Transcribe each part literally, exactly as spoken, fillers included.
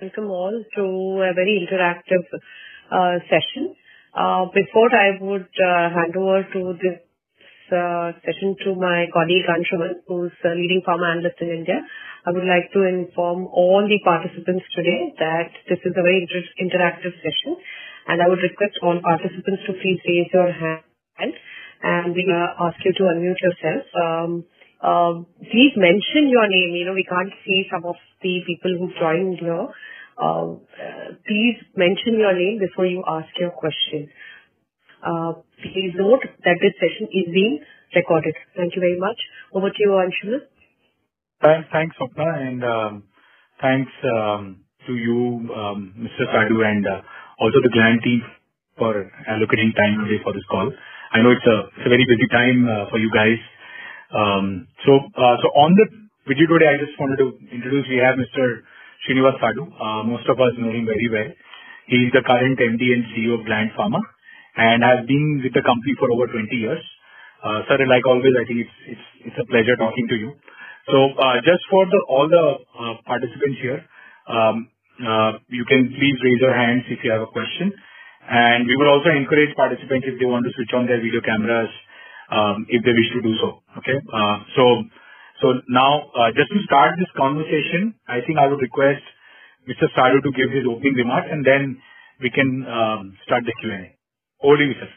welcome all to a very interactive uh, session. Uh, before I would uh, hand over to this uh, session to my colleague Anshuman, who's a leading pharma analyst in India, I would like to inform all the participants today that this is a very inter interactive session, and I would request all participants to please raise your hand, and we uh, ask you to unmute yourself. Um, uh, please mention your name. You know, we can't see some of the people who joined here. Uh, please mention your name before you ask your question. Uh, please note that this session is being recorded. Thank you very much. Over to you, Anshuman. Thanks, thanks, Swapna, and um, thanks um, to you, um, Mister Sadu, and uh, also the Gland team for allocating time today for this call. I know it's a, it's a very busy time uh, for you guys. Um, so, uh, so on the video today, I just wanted to introduce. We have Mister Srinivas Sadu. Uh, most of us know him very well. He is the current M D and C E O of Gland Pharma, and has been with the company for over twenty years. Uh, sir, like always, I think it's it's it's a pleasure talking to you. So, uh, just for the all the uh, participants here, um, uh, you can please raise your hands if you have a question, and we will also encourage participants if they want to switch on their video cameras, um, if they wish to do so. Okay. Uh, so, so now uh, just to start this conversation, I think I would request Mister Sadu to give his opening remarks, and then we can um, start the Q and A. Over to you, sir.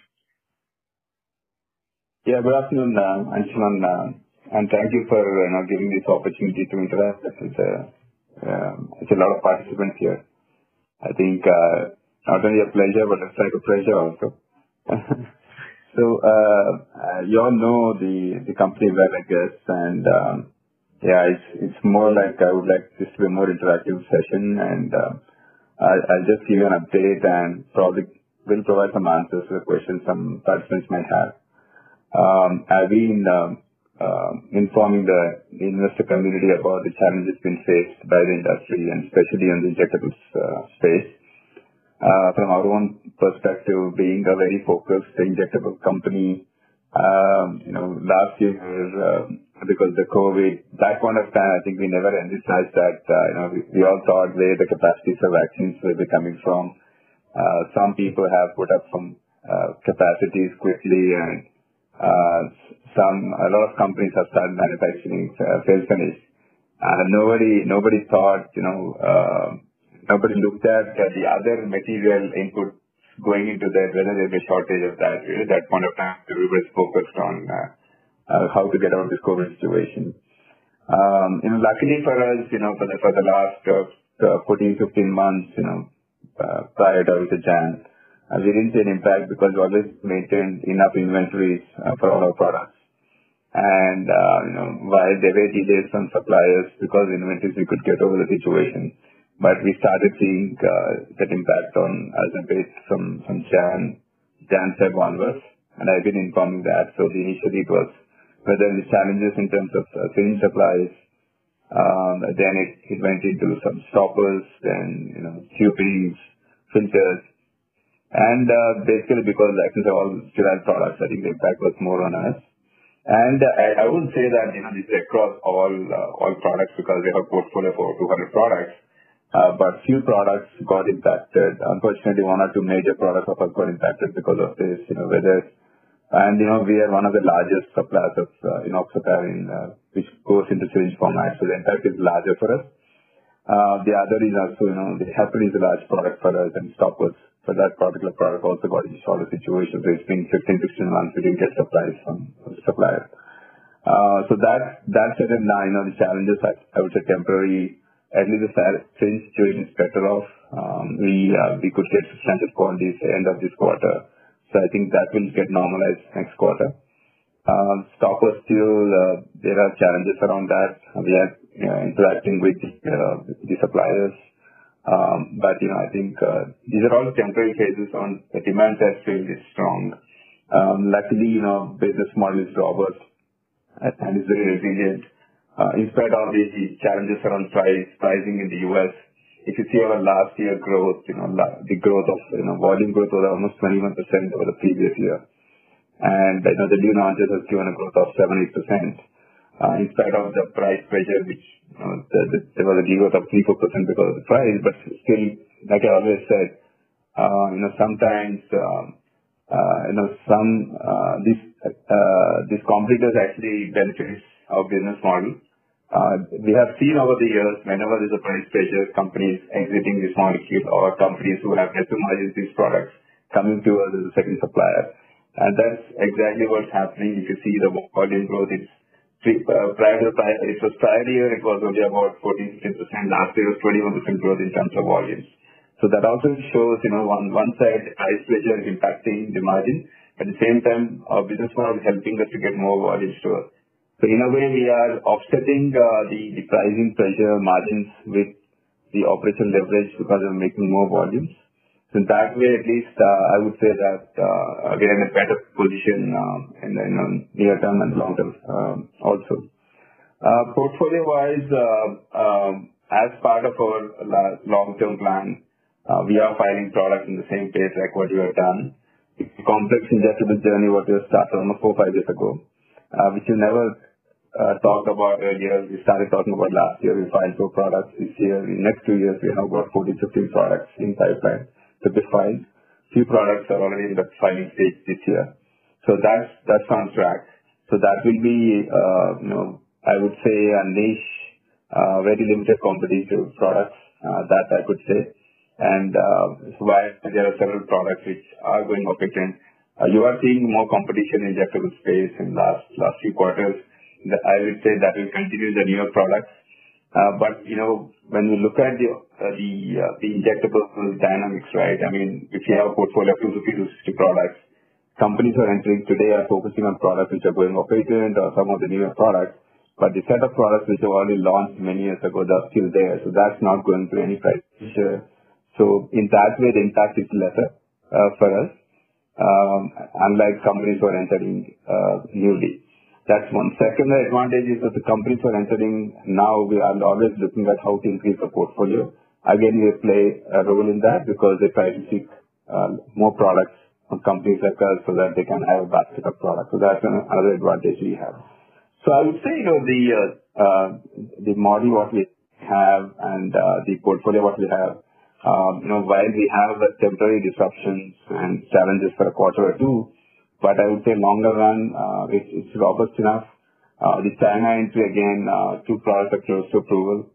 Yeah, good afternoon, uh, Anshuman, uh, and thank you for you know, giving this opportunity to interact. It's a, uh, it's a lot of participants here. I think uh, not only a pleasure, but it's like a pleasure also. so, uh, uh, you all know the, the company well, I guess, and um, yeah, it's, it's more like I would like this to be a more interactive session, and uh, I, I'll just give you an update and probably will provide some answers to the questions some participants might have. Um, I've been um, uh, informing the investor community about the challenges being faced by the industry, and especially in the injectables uh, space. Uh, from our own perspective, being a very focused injectable company, um, you know, last year uh, because of the COVID, that point of time, I think we never envisaged that. Uh, you know, we, we all thought where the capacities of vaccines will be coming from. Uh, some people have put up some uh, capacities quickly, and uh, some a lot of companies have started manufacturing uh, fill finish. Uh, nobody, nobody thought, you know, uh, nobody looked at uh, the other material input going into that, whether there's a shortage of that. Really, at that point of time, everybody's focused on uh, uh, how to get out of this COVID situation. Um, you know, luckily for us, you know, for the for the last uh, fourteen, fifteen months, you know. Uh, prior to Jan, uh, we didn't see an impact because we always maintained enough inventories uh, for all our products. And, uh, you know, while there were delays from suppliers because inventories we could get over the situation, but we started seeing uh, that impact on us a bit from, from Jan, Jan, Feb onwards, and I've been informing that. So the initially it was whether the challenges in terms of uh, syringe supplies. Um, then it, it went into some stoppers, then, you know, tubings, filters. And uh, basically because vaccines are all sterile products, I think the impact was more on us. And uh, I, I wouldn't say that, you know, this is across all uh, all products because we have a portfolio of over two hundred products. Uh, but few products got impacted. Unfortunately, one or two major products of us got impacted because of this, you know, whether And, you know, we are one of the largest suppliers of uh, enoxaparin, uh, which goes into syringe format. So the impact is larger for us. Uh, the other is also, you know, the heparin is a large product for us, and stoppers for that particular product also got into sort of situation. So it's been fifteen, sixteen months we didn't get supplies from, from the supplier. Uh, so that, that said, now, you know, the challenges, I, I would say temporary, at least the syringe situation is better off. Um, we, uh, we could get substantial quantities at the end of this quarter. So I think that will get normalized next quarter. Um, stoppers still, uh, there are challenges around that. We are you know, interacting with the, uh, the suppliers. Um, but, you know, I think uh, these are all temporary phases on the demand side still is strong. Um, luckily, you know, business model is robust and is very resilient. Uh, in spite of the, the challenges around price, pricing in the U S, if you see our last year growth, you know, the growth of, you know, volume growth was almost twenty-one percent over the previous year. And, you know, the new launches has given a growth of seven, eight percent. uh, in spite of the price pressure, which you know, the, the, there was a degrowth of three to four percent because of the price, but still, like I always said, uh, you know, sometimes, um, uh, you know, some, uh, these, uh, these competitors actually benefit our business model. Uh, we have seen over the years, whenever there's a price pressure, companies exiting this molecule or companies who have customized these products coming to us as a second supplier. And that's exactly what's happening. You can see the volume growth. It's uh, prior to the prior, it was prior year, it was only about fourteen to fifteen percent. Last year was twenty-one percent growth in terms of volumes. So that also shows, you know, on one side, price pressure is impacting the margin. At the same time, our business model is helping us to get more volumes to us. So in a way, we are offsetting uh, the, the pricing pressure margins with the operational leverage because of making more volumes. So in that way, at least, uh, I would say that uh, we are in a better position uh, in the in the near term and long term um, also. Uh, Portfolio-wise, uh, um, as part of our long-term plan, uh, we are filing products in the same pace like what we have done. It's a complex injectable journey what we have started almost four, five years ago, uh, which we never uh, talked about earlier. We started talking about last year. We filed four products. This year, in the next two years, we have got fourteen, fifteen products in pipeline to be filed. Few products are already in the filing stage this year. So that's, that's on track. So that will be, uh, you know, I would say a niche, uh, very limited competitive products, uh, that I could say. And, uh, while there are several products which are going off patent, uh, you are seeing more competition in injectable space in last, last few quarters. I would say that will continue the newer products. Uh, but, you know, when we look at the, uh, the, uh, the injectable dynamics, right? I mean, if you have a portfolio of two fifty to sixty products, companies are entering today are focusing on products which are going off patent or some of the newer products. But the set of products which have already launched many years ago, they're still there. So that's not going through any price pressure. So in that way, the impact is lesser uh, for us, um, unlike companies who are entering uh, newly. That's one. Second advantage is that the companies who are entering now, we are always looking at how to increase the portfolio. Again, we play a role in that because they try to seek uh, more products from companies like us so that they can have a basket of products. So that's another advantage we have. So I would say, you know, the uh, uh, the model what we have and uh, the portfolio what we have, um, you know, while we have uh, temporary disruptions and challenges for a quarter or two, but I would say longer run, uh, it, it's robust enough. Uh, the China entry again, uh, two products are close to approval.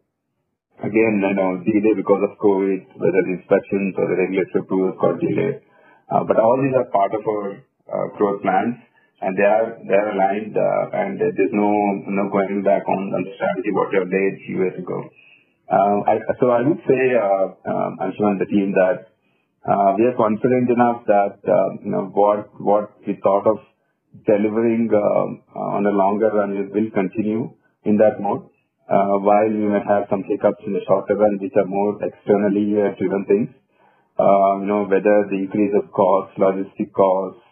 Again, you know, delay because of COVID, whether the inspections or the regulatory approvals got delayed. Uh, but all these are part of our uh, growth plans. And they are they are aligned, uh, and there's no no going back on, on the strategy what we have laid a few years ago. Uh, I, so I would say, uh, um, Anshuman and the team that uh, we are confident enough that uh, you know what what we thought of delivering uh, on a longer run will continue in that mode. Uh, while we may have some hiccups in the shorter run, which are more externally uh, driven things, uh, you know whether the increase of costs, logistic costs.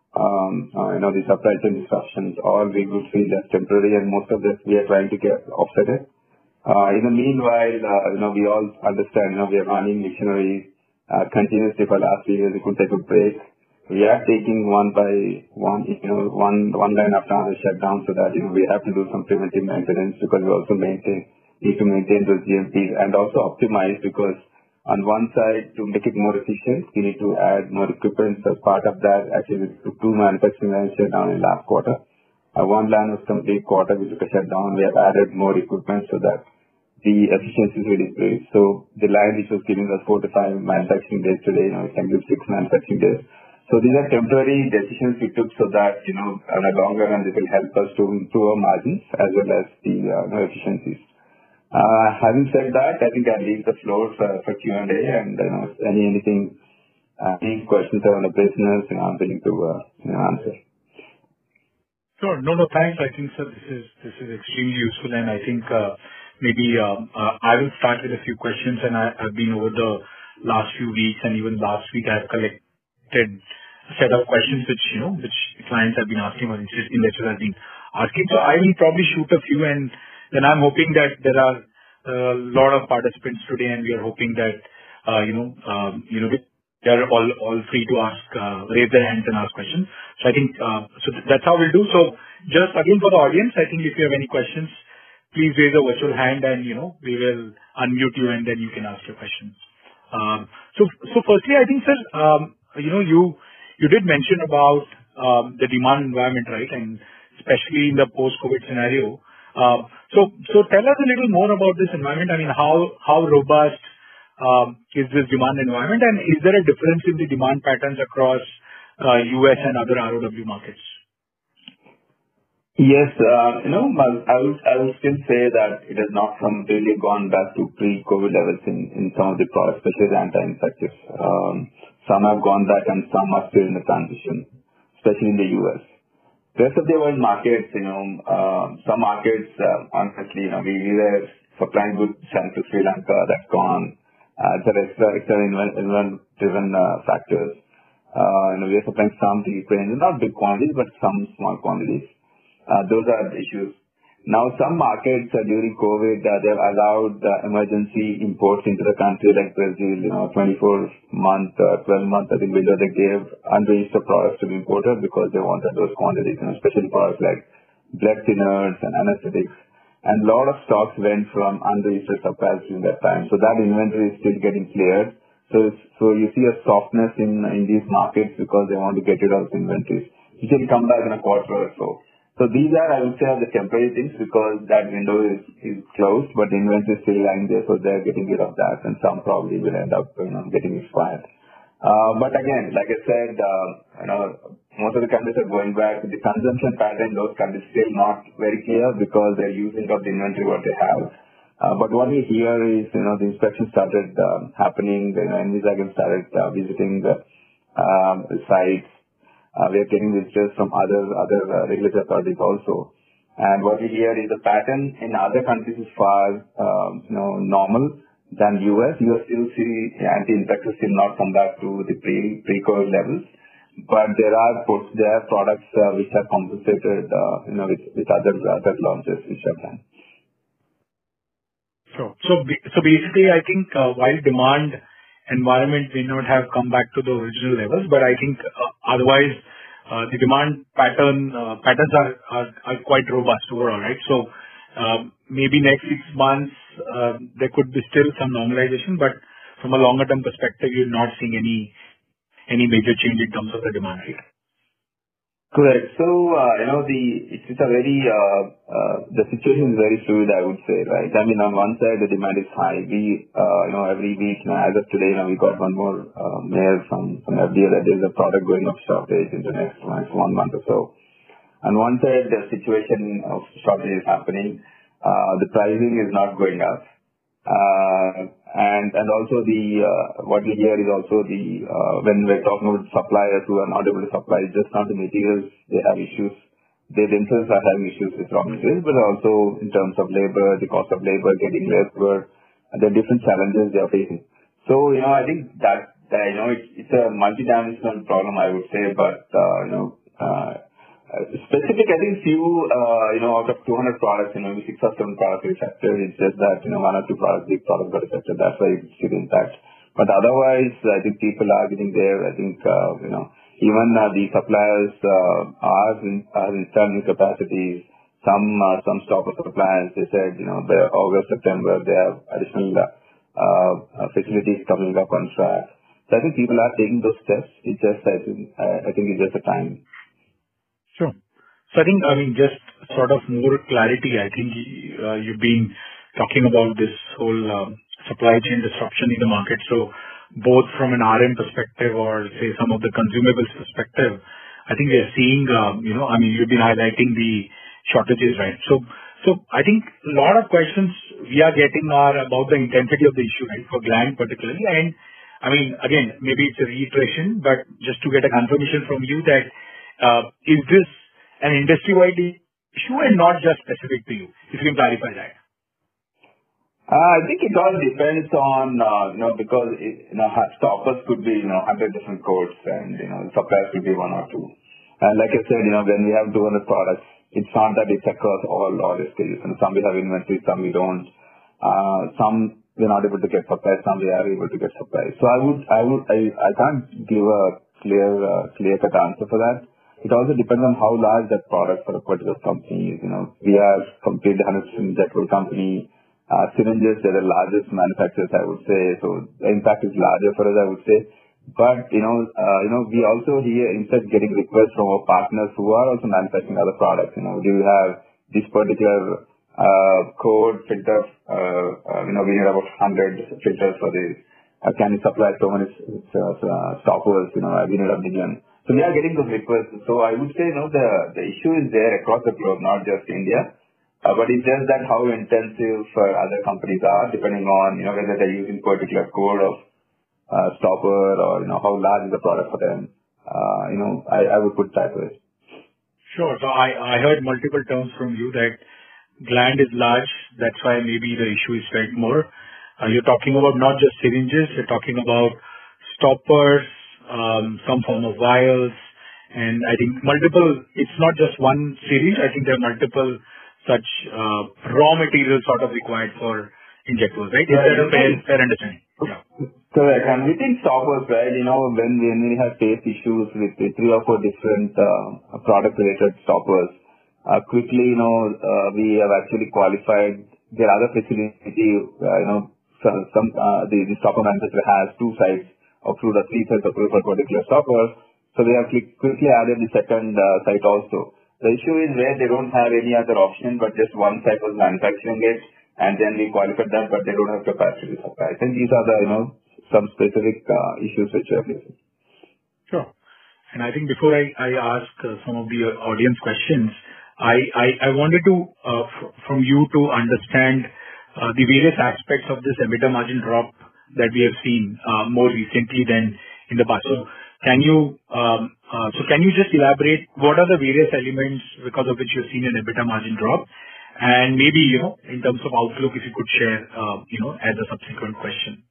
Um, uh, you know, the supply chain disruptions, all we would feel as temporary, and most of this we are trying to get offset it. Uh, in the meanwhile, uh, you know, we all understand, you know, we are running machinery uh, continuously for last few years. We could take a break. We are taking one by one, you know, one one line after another shutdown so that, you know, we have to do some preventive maintenance because we also maintain, need to maintain those G M Ps and also optimize because on one side, to make it more efficient, we need to add more equipment. As part of that, actually, we took two manufacturing lines shut down in last quarter. Uh, one line was complete quarter, we took a shutdown. We have added more equipment so that the efficiency will increase. So the line which was giving us four to five manufacturing days today, you know, it can give six manufacturing days. So these are temporary decisions we took so that, you know, on a longer run, this will help us to improve our margins as well as the uh, you know, efficiencies. Uh, having said that, I think I'll leave the floor for, for Q and A and, you know, any, anything, uh, any questions around the business, you know, I'm willing to, uh, you know, answer. Sure. No, no, thanks. I think, sir, this is, this is extremely useful. And I think, uh, maybe, uh, uh, I will start with a few questions, and I, I've been over the last few weeks and even last week I've collected a set of questions which, you know, which clients have been asking or investors have been asking. So I will probably shoot a few, and then I'm hoping that there are a lot of participants today, and we are hoping that, uh, you know, um, you know, they are all, all free to ask, uh, raise their hands and ask questions. So I think, uh, so that's how we'll do. So just again for the audience, I think if you have any questions, please raise a virtual hand and, you know, we will unmute you and then you can ask your questions. Um, so, so firstly, I think, sir, um, you know, you, you did mention about um, the demand environment, right? And especially in the post-COVID scenario. Uh, so, so tell us a little more about this environment. I mean, how, how robust um, is this demand environment, and is there a difference in the demand patterns across uh, U S and other R O W markets? Yes, uh, you know, I would, I would still say that it has not completely gone back to pre-COVID levels in, in some of the products, especially the anti-infectives. Um, some have gone back and some are still in the transition, especially in the U S. Rest of the world markets, you know, uh, some markets, uh, honestly, you know, we, we were supplying goods to Sri Lanka, that's gone. Uh, it's a extra, extra event-driven uh, factors. Uh, you know, we are supplying some to Ukraine, not big quantities, but some small quantities. Uh, those are the issues. Now, some markets uh, during COVID, uh, they've allowed uh, emergency imports into the country, like Brazil, you know, twenty-four month, uh, twelve month, I think, window they gave unregistered products to be imported because they wanted those quantities, you know, especially products like blood thinners and anesthetics. And a lot of stocks went from unregistered suppliers during that time. So that inventory is still getting cleared. So, so you see a softness in, in these markets because they want to get rid of inventories. It will come back in a quarter or so. So these are, I would say, are the temporary things because that window is, is closed, but the inventory is still lying there, so they're getting rid of that, and some probably will end up, you know, getting expired. Uh, but again, like I said, uh, you know, most of the countries are going back. The consumption pattern, those countries still not very clear because they're using up the inventory what they have. Uh, but what we hear is, you know, the inspection started uh, happening. You know, Envisag started uh, visiting the um, sites. Uh, we are getting visitors from other other uh, regulatory authorities also. And what we hear is the pattern in other countries is far, um, you know, normal than U S. U S still see anti-infectives still not come back to the pre, pre-COVID levels. But there are, there are products uh, which are compensated, uh, you know, with, with other, other launches which are done. Sure. So, so basically, I think uh, while demand environment may not have come back to the original levels, but I think uh, otherwise uh, the demand pattern uh, patterns are, are are quite robust overall, right? So um, maybe next six months uh, there could be still some normalization, but from a longer term perspective, you're not seeing any any major change in terms of the demand, right? Correct. So, uh, you know, the it's, it's a very, uh, uh, the situation is very fluid, I would say, right? I mean, on one side, the demand is high. We, uh, you know, every week, you know, as of today, you know, we got one more uh, mail from, from F D A that there's a product going up shortage in the next, next one month or so. On one side, the situation of shortage is happening. Uh, the pricing is not going up. Uh, and and also the uh, what we hear is also the uh, when we're talking about suppliers who are not able to supply, just not the materials, they have issues. They themselves are having issues with raw materials, but also in terms of labor, the cost of labor, getting labor, there are different challenges they are facing. So, you know, I think that, that you know, it's, it's a multidimensional problem, I would say, but, uh, you know, uh, Uh, specific, I think few, uh, you know, out of two hundred products, you know, maybe six or seven products are affected. It's just that, you know, one or two products, big products got affected. That's why it's still intact. But otherwise, I think people are getting there. I think, uh, you know, even uh, the suppliers uh, are, in, are installing capacities. Some, uh, some stock of suppliers, they said, you know, by August, September, they have additional uh, uh, facilities coming up on track. So I think people are taking those steps. It's just, I think, uh, I think it's just a time. Sure. So I think, I mean, just sort of more clarity, I think uh, you've been talking about this whole um, supply chain disruption in the market. So both from an R M perspective or say some of the consumables perspective, I think we are seeing, um, you know, I mean, you've been highlighting the shortages, right? So, so I think a lot of questions we are getting are about the intensity of the issue, right, for Gland particularly. And I mean, again, maybe it's a reiteration, but just to get a confirmation from you that Uh, is this an industry-wide issue and not just specific to you? If you can clarify that. Uh, I think it all depends on, uh, you know, because, it, you know, stoppers could be, you know, one hundred different codes and, you know, suppliers could be one or two. And like I said, you know, when we have two hundred products, it's not that it's across all our stages. And some we have inventory, some we don't. Uh, some we're not able to get supplies, some we are able to get supplies. So I would, I would, I, I can't give a clear, uh, clear cut answer for that. it also depends on how large that product for a particular company is. You know, we are completely one hundred percent injectable company. Uh, syringes, they're the largest manufacturers, I would say. So the impact is larger for us, I would say. But, you know, uh, you know, we also here instead getting requests from our partners who are also manufacturing other products. You know, do you have this particular uh, code filter? Uh, uh, you know, we need about one hundred filters for this. Uh, can you supply so many uh, uh, stoppers? You know, we need a million. So we are getting those requests. So I would say, you know, the, the issue is there across the globe, not just India. Uh, but it's just that how intensive uh, other companies are, depending on, you know, whether they're using particular code of uh, stopper or, you know, how large is the product for them. Uh, you know, I, I would put that way. Sure. So I, I heard multiple terms from you that gland is large. That's why maybe the issue is felt more. Uh, you're talking about not just syringes, you're talking about stoppers, um, some form of vials, and I think multiple, it's not just one syringe. I think there are multiple such uh, raw materials sort of required for injectables, right? Is that a fair, fair understanding? Yeah. Correct. And within stoppers, right, you know, when, when we have faced issues with the three or four different uh, product-related stoppers, uh, quickly, you know, uh, we have actually qualified their other facility, uh, you know, some, some uh, the, the stopper manufacturer has two sites approved or three sites approved for particular stoppers. So they have quickly added the second uh, site also. The issue is where they don't have any other option, but just one site was manufacturing it, and then we qualified that, but they don't have capacity to supply. I think these are the, you know, some specific uh, issues which are facing. Sure. And I think before I, I ask uh, some of the audience questions, I, I, I wanted to, uh, f- from you to understand uh, the various aspects of this EBITDA margin drop that we have seen uh, more recently than in the past. So can you, um, uh, so can you just elaborate what are the various elements because of which you've seen an EBITDA margin drop? And maybe, you know, in terms of outlook, if you could share, uh, you know, as a subsequent question.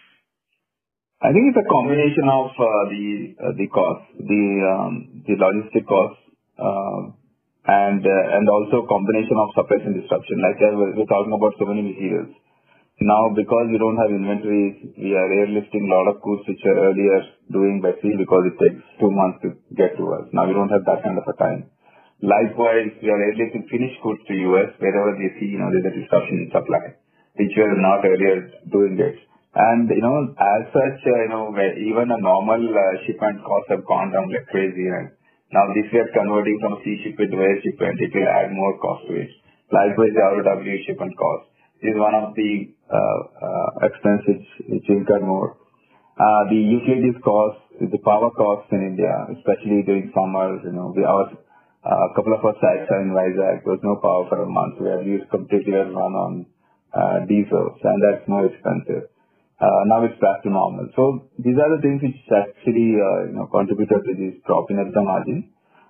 I think it's a combination of uh, the uh, the cost, the um, the logistic costs, uh, and uh, and also combination of supply chain disruption. Like uh, we're talking about so many materials. Now, because we don't have inventories, we are airlifting a lot of goods which are earlier doing by sea because it takes two months to get to us. Now we don't have that kind of a time. Likewise, we are airlifting finished goods to U S wherever we see, you know, there's a disruption in supply, which we were not earlier doing it. And, you know, as such, uh, you know, where even a normal uh, shipment costs have gone down like crazy. And now this we are converting from sea shipment to air shipment, it will add more cost to it. Likewise, the R O W shipment cost is one of the uh, uh, expenses which incur more. Uh, the utilities costs, the power costs in India, especially during summers, you know, we our a uh, couple of our sites are in Vizag. There was no power for a month. We had used completely run on uh, diesel, and that's more expensive. Uh, now it's back to normal. So these are the things which actually uh, you know contributed to this drop in EBITDA margin.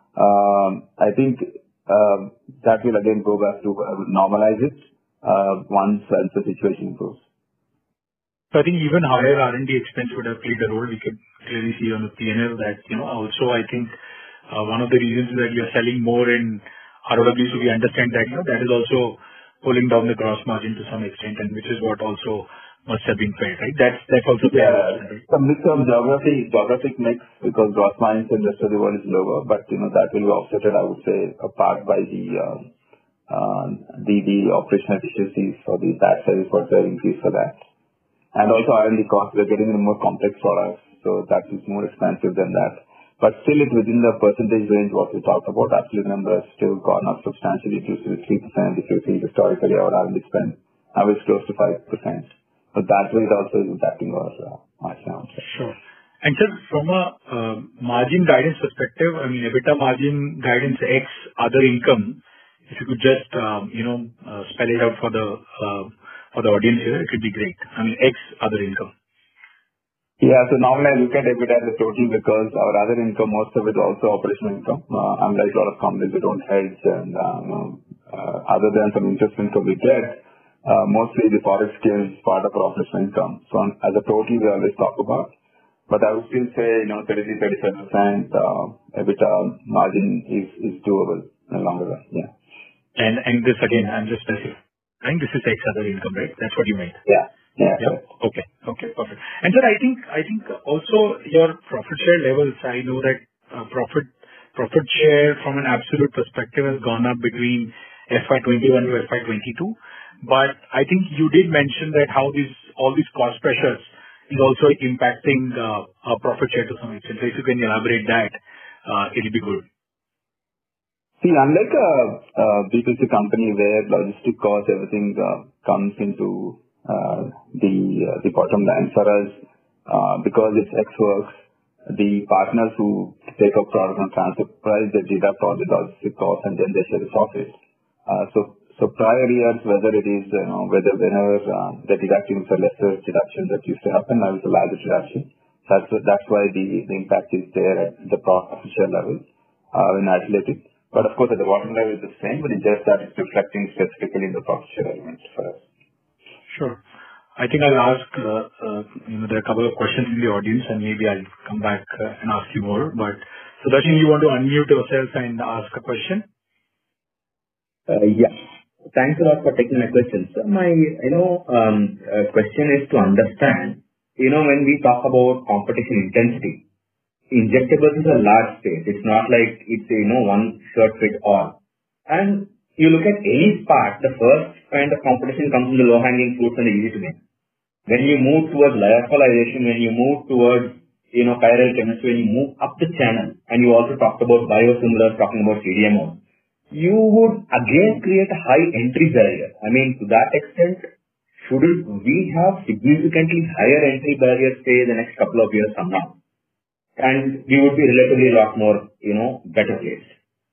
Um, I think uh, that will again go back to uh, normalize it uh, once once the situation improves. So I think even higher R and D expense would have played a role. We could clearly see on the P and L that, you know, also I think uh, one of the reasons is that you're selling more in R O W, so we understand that, you know, that is also pulling down the gross margin to some extent, and which is what also must have been felt, right? That's, that's also fair. Yeah, it's a mix of geography, geographic mix, because gross margin in the rest of the world is lower, but, you know, that will be offset, I would say, apart by the, uh, uh, the, the operational efficiencies or the tax service for the increase for that. And also R and D costs, we're getting into more complex products, so that is more expensive than that. But still, it's within the percentage range what we talked about. Absolute numbers still gone up substantially. It used to be three percent if you see historically our R and D spend. Now it's close to five percent. So that way it also is impacting our uh, margin. Sure. And sir, from a uh, margin guidance perspective, I mean, EBITDA margin guidance X other income, if you could just, um, you know, uh, spell it out for the uh, for the audience here, it would be great. I mean, X other income. Yeah, so normally I look at EBITDA as a total because our other income, most of it also operational income. Uh, unlike a lot of companies, we don't hedge, and uh, you know, uh, other than some interest income we get, uh, mostly the forex gain is part of our operational income. So on, as a total, we always talk about. But I would still say, you know, thirty-three, thirty-seven percent uh, EBITDA margin is, is doable in the longer run. Yeah. And and this again, I'm just specifying, this is X other income, right? That's what you meant. Yeah. Yeah. Yeah. Okay. Okay. Perfect. And sir, I think I think also your profit share levels. I know that uh, profit profit share from an absolute perspective has gone up between F Y twenty-one to F Y twenty-two. But I think you did mention that how these all these cost pressures is also impacting uh, our profit share to some extent. So if you can elaborate that, uh, it'll be good. See, unlike a, a B two C company where logistic cost, everything uh, comes into uh, the uh, the bottom line, for us, uh, because it's X works, the partners who take up product on transfer price, they deduct all the logistic costs and then they share the profit. Uh, so, so prior years, whether it is, you know, whether whenever uh, the deducting is a lesser deduction that used to happen, now it's a larger deduction. That's that's why the, the impact is there at the profit share level uh, in athletic. But of course, at the bottom level is the same, but it's just that it's reflecting specifically in the profit share element for us. Sure. I think I'll ask, uh, uh, you know, there are a couple of questions in the audience, and maybe I'll come back uh, and ask you more. But Sudarshan, you want to unmute yourself and ask a question? Uh, yeah. Thanks a lot for taking my questions. So my, you know, um, uh, question is to understand, you know, when we talk about competition intensity, injectables is a large space. It's not like it's, you know, one shirt fit all. And you look at any part, the first kind of competition comes from the low-hanging fruits and the easy to make. When you move towards lyophilization, when you move towards, you know, chiral chemistry, when you move up the channel, and you also talked about biosimilars, talking about C D M Os, you would again create a high entry barrier. I mean, to that extent, shouldn't we have significantly higher entry barriers, say, the next couple of years from now? And we would be relatively a lot more, you know, better placed.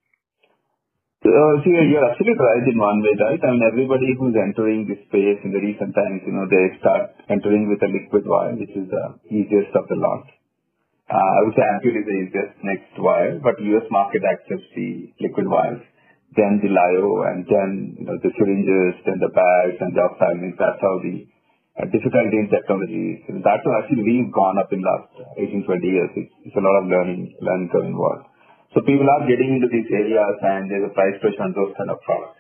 Uh, see, you're absolutely right in one way, right? I mean, everybody who's entering this space in the recent times, you know, they start entering with a liquid vial, which is the easiest of the lot. Uh, I would say ampule is the easiest next vial, but U S market accepts the liquid vials, then the lyo, and then, you know, the syringes, then the bags, and the ophthalmics. That's how the uh, difficulty in technology is. That's how actually we've gone up in the last eighteen, twenty years. It's, it's a lot of learning, learning curve involved. So people are getting into these areas, and there's a price pressure on those kind of products.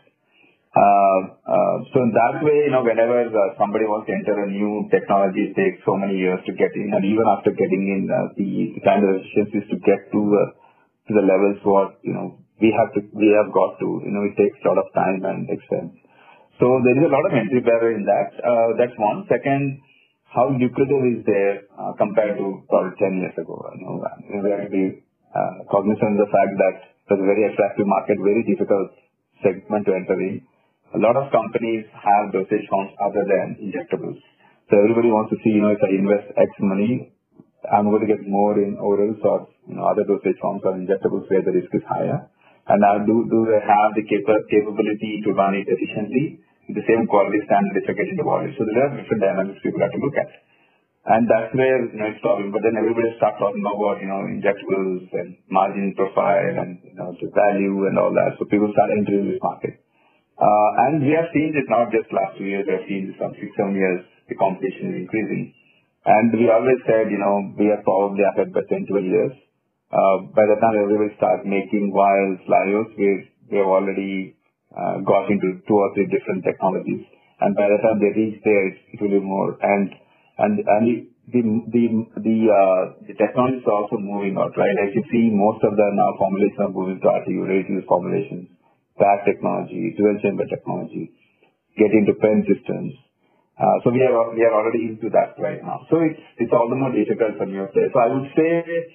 Uh, uh, so in that way, you know, whenever uh, somebody wants to enter a new technology, it takes so many years to get in, and even after getting in, uh, the, the kind of efficiencies to get to uh, to the levels what you know we have to we have got to, you know, it takes a lot of time and expense. So there is a lot of entry barrier in that. Uh, that's one. Second, how lucrative is there uh, compared to probably ten years ago? You know, we have to be uh, cognizant of the fact that it's a very attractive market, very difficult segment to enter in. A lot of companies have dosage forms other than injectables. So everybody wants to see, you know, if I invest X money, I'm going to get more in orals or, you know, other dosage forms or injectables where the risk is higher. And now do, do they have the cap- capability to run it efficiently with the same quality standard if I get into volume? So there are different dynamics people have to look at. And that's where, you know, it's problem. But then everybody starts talking about, you know, injectables and margin profile and, you know, the value and all that. So people start entering this market. Uh, and we have seen this not just last two years, we have seen this from six, seven years, the competition is increasing. And we always said, you know, we are probably ahead by ten, twelve years. Uh, by the time everybody starts making vials, lyos, we've, we have already uh, got into two or three different technologies. And by the time they reach there, it, it will be more. And, and, and the, the, the, uh, the technologies are also moving out, right? As you see, most of the now formulations are moving to R T U, ready-to-use formulations. Pack technology, dual chamber technology, get into pen systems. Uh, so we are we are already into that right now. So it's it's all the more difficult for new players. So I would say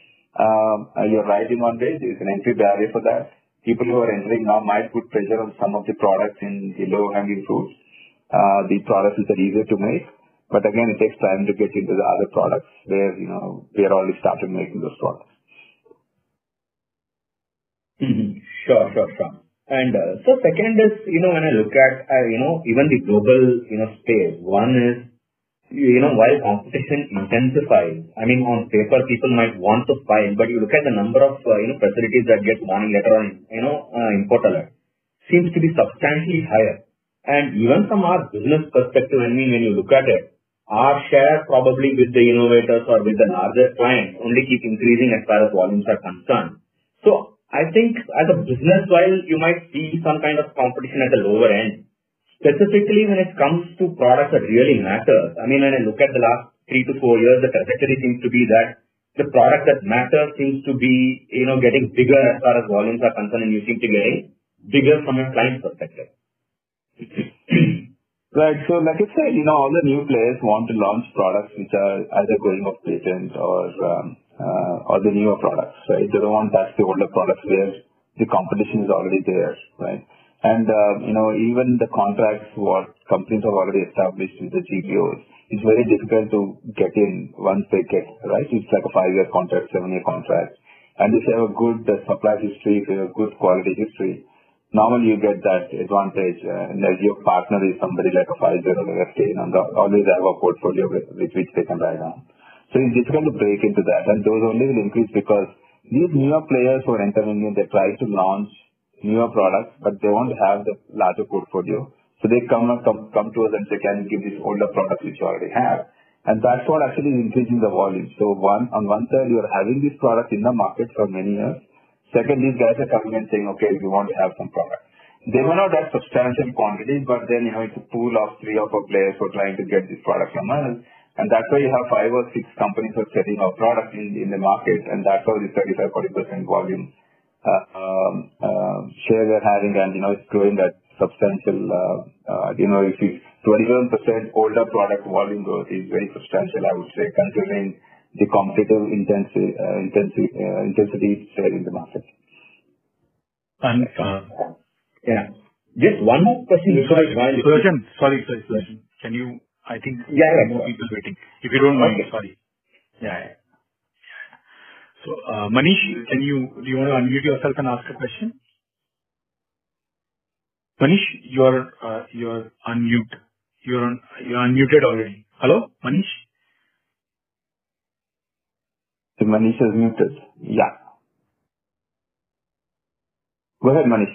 um, you're right in one way. There's an entry barrier for that. People who are entering now might put pressure on some of the products in the low-hanging fruits. Uh, the products that are easier to make, but again, it takes time to get into the other products where you know we are already started making those products. Mm-hmm. Sure, sure, sure. And uh, so second is, you know, when I look at, uh, you know, even the global, you know, space, one is, you know, while competition intensifies, I mean, on paper, people might want to file, but you look at the number of, uh, you know, facilities that get warning letter on, you know, uh, import alert, seems to be substantially higher. And even from our business perspective, I mean, when you look at it, our share probably with the innovators or with the larger clients only keep increasing as far as volumes are concerned. So I think as a business, while you might see some kind of competition at the lower end, specifically when it comes to products that really matter. I mean, when I look at the last three to four years, the trajectory seems to be that the product that matters seems to be, you know, getting bigger as far as volumes are concerned, and you seem to be getting bigger from a client perspective. Right. So like I said, you know, all the new players want to launch products which are either going off patent or um, uh, or the newer products, right? They don't want to touch the older products where the competition is already there, right? And, uh, you know, even the contracts what companies have already established with the G P Os, it's very difficult to get in once they get, right? It's like a five-year contract, seven-year contract. And if you have a good uh, supply history, if you have a good quality history, normally you get that advantage. Uh, and as your partner is somebody like a Pfizer or a F D A, and they always have a portfolio with, with which they can ride on. So it's difficult to break into that. And those only will increase because these newer players who are entering in, they try to launch newer products, but they want to have the larger portfolio. So they come come, come to us and say, can you give this older product which you already have? And that's what actually is increasing the volume. So one on one side, you are having this product in the market for many years. Second, these guys are coming and saying, okay, we want to have some product. They may not have substantial quantities, but then, you know, it's a pool of three or four players who are trying to get this product from us. And that's why you have five or six companies who are selling our product in, in the market. And that's how this thirty-five to forty percent volume uh, um, uh, share they're having. And, you know, it's growing at substantial, uh, uh, you know, if it's twenty-seven percent older product volume growth is very substantial, I would say, considering the competitive intensity, uh, intensity, uh, intensity share in the market. And, uh, yeah. Just one more question. Sorry, Sudarshan, sorry, sorry, Sudarshan. Can you, I think yeah, yeah, more people waiting. If you don't mind, okay. sorry. Yeah, yeah. So, uh, Manish, can you, do you want to unmute yourself and ask a question? Manish, you're, uh, you're unmute. You're on, you're unmuted already. Hello, Manish? So Manish is muted. Yeah. Go ahead, Manish.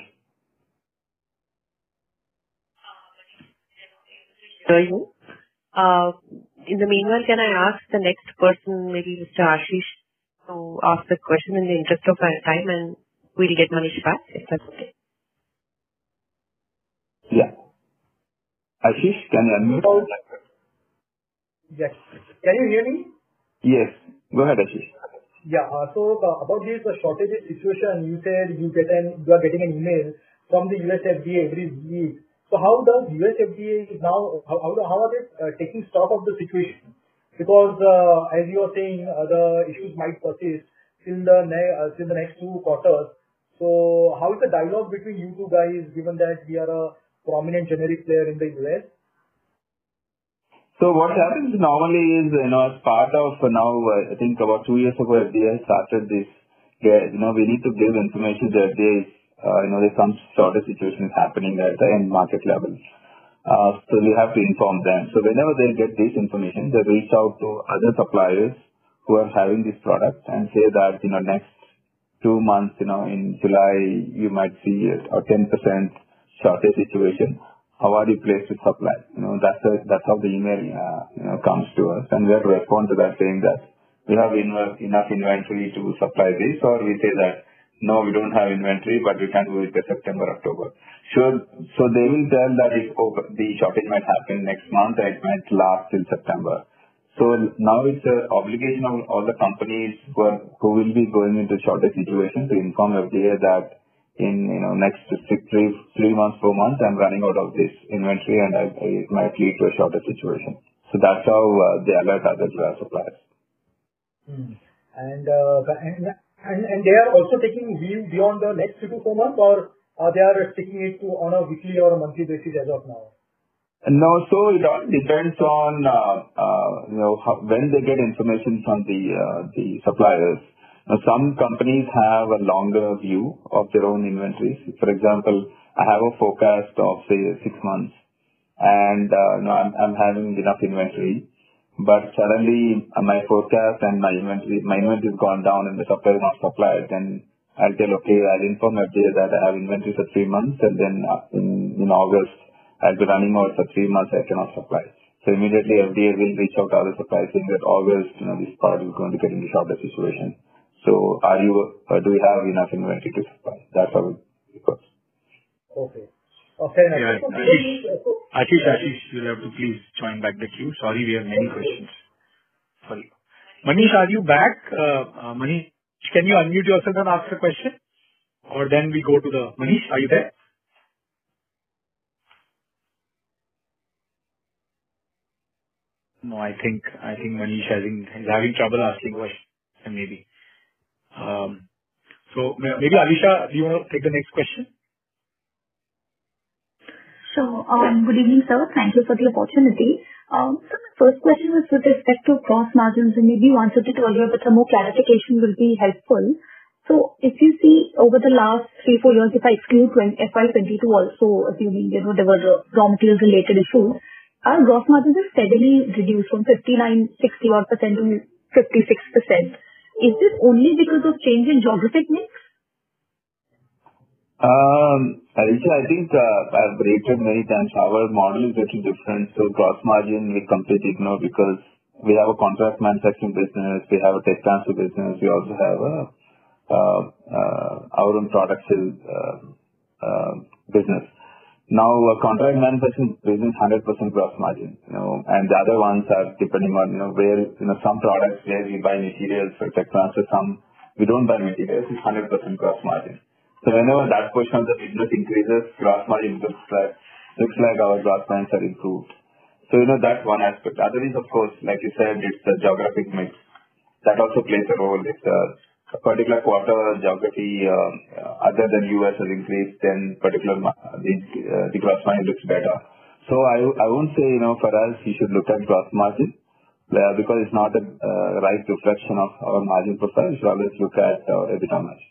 You. Uh, in the meanwhile, can I ask the next person, maybe Mister Ashish, to ask the question in the interest of our time, and we'll get Manish back, if that's okay. Yeah. Ashish, can you unmute? Yes. Can you hear me? Yes. Go ahead, Ashish. Yeah. Uh, so uh, about this uh, shortages situation, you said you get an you are getting an email from the U S F D A every week. So how does U S F D A now, how, how, how are they uh, taking stock of the situation? Because uh, as you are saying, uh, the issues might persist till the, ne- uh, till the next two quarters. So how is the dialogue between you two guys, given that we are a prominent generic player in the U S? So what happens normally is, you know, as part of uh, now, uh, I think about two years ago, F D A started this, uh, you know, we need to give information to F D A. Uh, you know, there's some sort of situation is happening at the end market level. Uh, so we have to inform them. So whenever they get this information, they reach out to other suppliers who are having this product and say that, you know, next two months, you know, in July, you might see a ten percent shortage situation. How are you placed with supply? You know, that's a, that's how the email, uh, you know, comes to us. And we have to respond to that saying that we have enough, enough inventory to supply this, or we say that, no, we don't have inventory, but we can do it by September, October. Sure. So they will tell that if the shortage might happen next month, it might last till September. So now it's an obligation of all the companies who, are, who will be going into shortage situation to inform F D A that in, you know, next six, three, three months, four months, I'm running out of this inventory and I, I, it might lead to a shortage situation. So that's how uh, they alert other suppliers. Hmm. And, uh, and And, and they are also taking view beyond the next three to four months, or uh, they are taking it to on a weekly or a monthly basis as of now? No, so it all depends on uh, uh, you know how, when they get information from the uh, the suppliers. Now, some companies have a longer view of their own inventories. For example, I have a forecast of say six months, and uh, you know, I'm, I'm having enough inventory. But suddenly uh, my forecast and my inventory, my inventory has gone down and the supply is not supplied, then I'll tell, okay, I'll inform F D A that I have inventory for three months and then uh, in, in August, I'll be running out for three months, I cannot supply. So immediately F D A will reach out to other suppliers saying that August, you know, this product is going to get into shortage situation. So are you, uh, do we have enough inventory to supply? That's how it goes. Okay. Okay. Yeah, Ashish, Ashish, Ashish, you'll have to please join back the queue. Sorry, we have many questions for you. Manish, are you back? Uh, uh, Manish, can you unmute yourself and ask the question? Or then we go to the... Manish, are you there? No, I think I think Manish having, is having trouble asking question maybe. Um, so maybe Alisha, do you want to take the next question? So, um, good evening, sir. Thank you for the opportunity. Um, so my first question was with respect to gross margins, and maybe you answered it earlier, but some more clarification will be helpful. So if you see over the last three, four years, if I exclude F Y twenty-two also, assuming, you know, there were raw materials related issues, our gross margins have steadily reduced from fifty-nine, sixty odd percent to fifty-six percent. Is this only because of change in geographic mix? Um, Alisha, I think uh, I've rated many times. Our model is little different. So gross margin we completely ignore because we have a contract manufacturing business, we have a tech transfer business, we also have a uh, uh, our own product sales uh, uh, business. Now, uh, contract manufacturing business one hundred percent gross margin, you know, and the other ones are depending on, you know, where, you know, some products where we buy materials for tech transfer, some we don't buy materials, it's one hundred percent gross margin. So whenever that portion of the business increases, gross margin looks like, looks like our gross margins are improved. So, you know, that's one aspect. Other is, of course, like you said, it's the geographic mix. That also plays a role. If uh, a particular quarter geography uh, other than U S has increased, then particular the, uh, the gross margin looks better. So I, I won't say, you know, for us, you should look at gross margin uh, because it's not a uh, right reflection of our margin profile. You should always look at our EBITDA margin.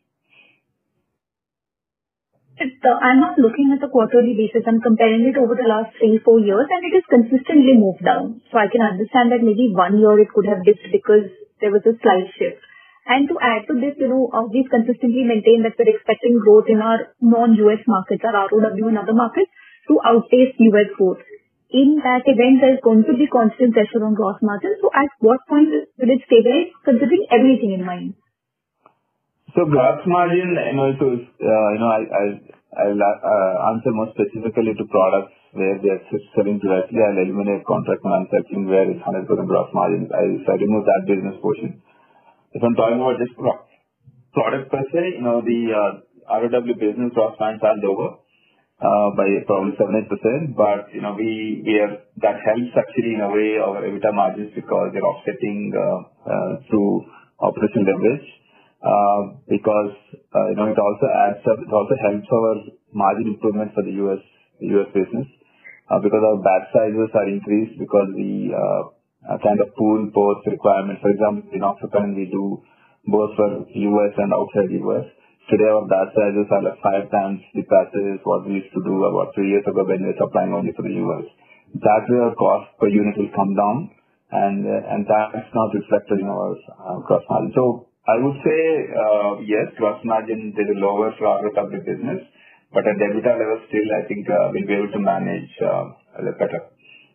It's, uh, I'm not looking at a quarterly basis. I'm comparing it over the last three, four years, and it has consistently moved down. So I can understand that maybe one year it could have dipped because there was a slight shift. And to add to this, you know, uh, we've consistently maintained that we're expecting growth in our non-U S markets, our R O W and other markets, to outpace U S growth. In that event, there's going to be constant pressure on gross margin. So at what point will it stabilize, considering everything in mind? So gross margin, you know, so, uh, you know, I, I, I'll uh, answer more specifically to products where they're selling directly. I'll eliminate contract manufacturing where it's one hundred percent gross margin. I, so I remove that business portion. If I'm talking about just pro- product per se, you know, the uh, R O W business gross margins are lower uh, by probably seven to eight percent, but, you know, we, we are, that helps actually in a way our EBITDA margins because they're offsetting uh, uh, through operational leverage. Uh, because, uh, you know, it also adds up, it also helps our margin improvement for the U S, U S business, uh, because our batch sizes are increased because we, uh, uh kind of pool both requirements. For example, in Enoxaparin we do both for U S and outside U S. Today our batch sizes are like five times the batches what we used to do about three years ago when we were supplying only for the U S. That way our cost per unit will come down and, uh, and that's not reflected in our uh, gross margin. So, I would say, uh, yes, gross margin is lower for our R O W business, but at the EBITDA level still, I think uh, we'll be able to manage uh, a little better.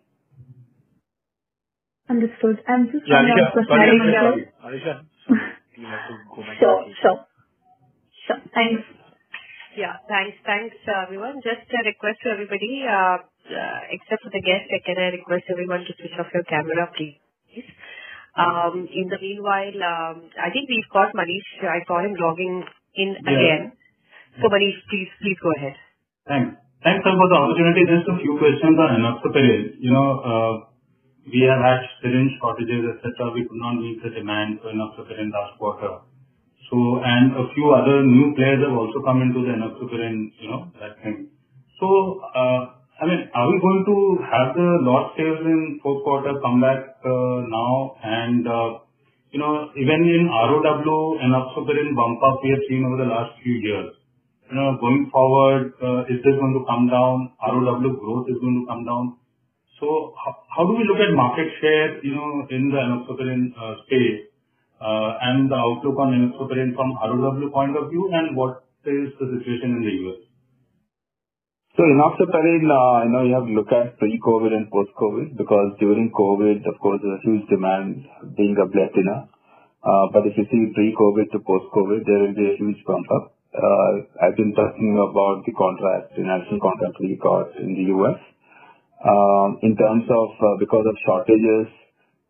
Understood. I'm just yeah, trying Alisha, to sorry, Alisha. sorry. Alisha, you have to go back. Sure, sure. Sure. Thanks. Yeah, thanks. Thanks, uh, everyone. Just a request to everybody, uh, uh, except for the guest, can I request everyone to switch off your camera, please? Um, in the meanwhile, um, I think we've got Manish. I saw him logging in yeah. again. So Manish, please, please go ahead. Thanks. Thanks sir, for the opportunity. Just a few questions on Enoxaparin. You know, uh, we have had syringe shortages, et cetera. We could not meet the demand for Enoxaparin last quarter. So, and a few other new players have also come into the Enoxaparin, you know, that thing. So, uh, I mean, are we going to have the lost sales in fourth quarter come back uh, now? And, uh, you know, even in R O W and Enoxaparin bump up we have seen over the last few years. You know, going forward, uh, is this going to come down? R O W growth is going to come down. So, how, how do we look at market share, you know, in the Enoxaparin uh, space uh, and the outlook on Enoxaparin from R O W point of view, and what is the situation in the U S? So Enoxaparin, uh, you know, you have to look at pre-COVID and post-COVID because during COVID, of course, there's a huge demand being a blood thinner. Uh, but if you see pre-COVID to post-COVID, there will be a huge bump up. Uh, I've been talking about the contract, the national contract we got in the U S. Um, in terms of, uh, because of shortages,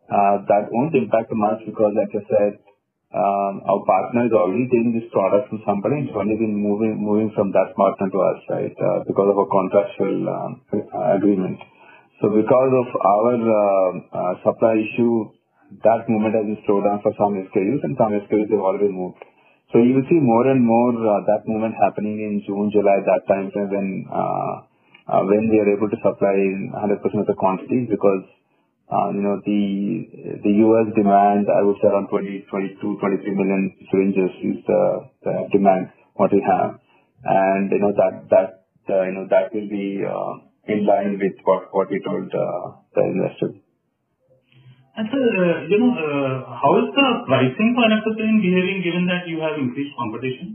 Uh, that won't impact much because, like I said, um, our partner is already taking this product from somebody. It's only been moving moving from that partner to us, right? Uh, because of a contractual um, agreement. So because of our uh, uh, supply issue, that movement has been slowed down for some S K Us, and some S K Us have already moved. So you will see more and more uh, that movement happening in June, July, that time frame when uh, uh, when we are able to supply one hundred percent of the quantities, because uh, you know the the U S demand, I would say around twenty, twenty-two, twenty-three million syringes is the, the demand what we have, and you know that that uh, you know that will be uh, in line with what what we told uh, the investors. And sir, uh, you know, uh, how is the pricing for enoxaparin behaving given that you have increased competition?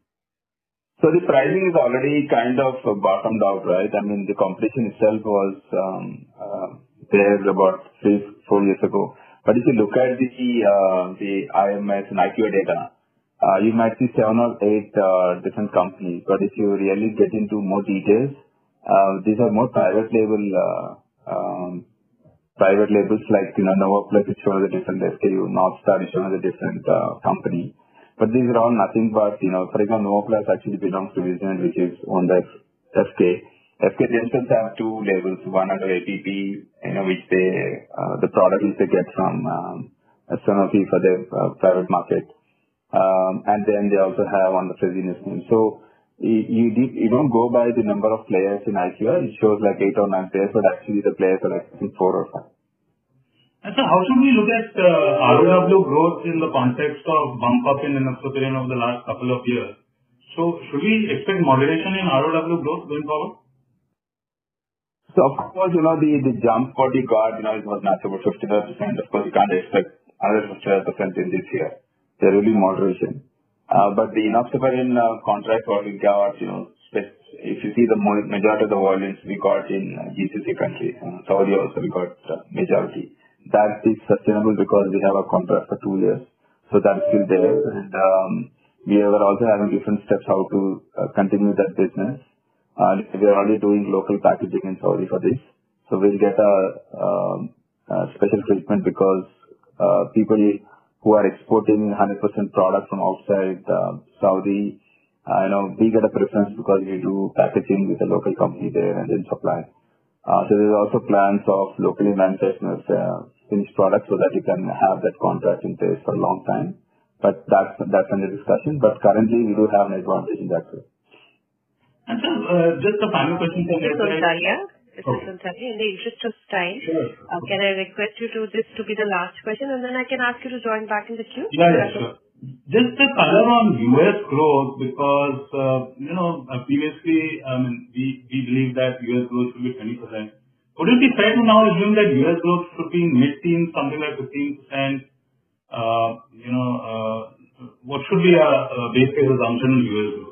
So the pricing is already kind of uh, bottomed out, right? I mean, the competition itself was um, uh, there about three, four years ago. But if you look at the uh, the I M S and I Q A data, uh, you might see seven or eight uh, different companies. But if you really get into more details, uh, these are more private label uh, um, private labels like, you know, Novoplex is shown as a different S K U, Northstar is shown as a different uh, company. But these are all nothing but, you know, for example, Novoplex actually belongs to Vision, which is owned by F K. F K themselves have two labels, one under A P P, you know, which they, uh, the product which they get from um, Sanofi for their uh, private market. Um, and then they also have on the Fresenius name. So you, you, you don't go by the number of players in I Q A. It shows like eight or nine players, but actually the players are like four or five. And so how should we look at uh, R O W growth in the context of bump up in enoxaparin over the last couple of years? So should we expect moderation in R O W growth going forward? So of course, you know, the, the jump what we got, you know, it was not about fifty-five percent. Of course, you can't expect another fifty-five percent in this year. There will be moderation. Uh, but the enoxaparin uh, contract what we got, you know, if you see the majority of the volumes we got in uh, G C C countries, uh, Saudi also we got uh, majority. That is sustainable because we have a contract for two years. So that's still there. And um, we are also having different steps how to uh, continue that business. Uh, we are already doing local packaging in Saudi for this. So we'll get a, um, a special treatment because uh, people who are exporting one hundred percent product from outside uh, Saudi, uh, you know, we get a preference because we do packaging with a local company there and then supply. Uh, so there's also plans of locally manufactured uh, finished products so that you can have that contract in place for a long time. But that's that's under discussion. But currently we do have an advantage in that way. And so, uh, just a final question for Mister Sontalia. Mister Okay. Sontalia, in the interest of time, Sure. uh, can I request you to this to be the last question, and then I can ask you to join back in the queue? Yeah, yeah, sure. Just a color on U S growth because, uh, you know, uh, previously, I mean, we we believe that U S growth should be twenty percent. Would it be fair to now assume that U S growth should be mid-teens, something like fifteen percent? Uh, You know, uh, what should be a a base case assumption on U S growth?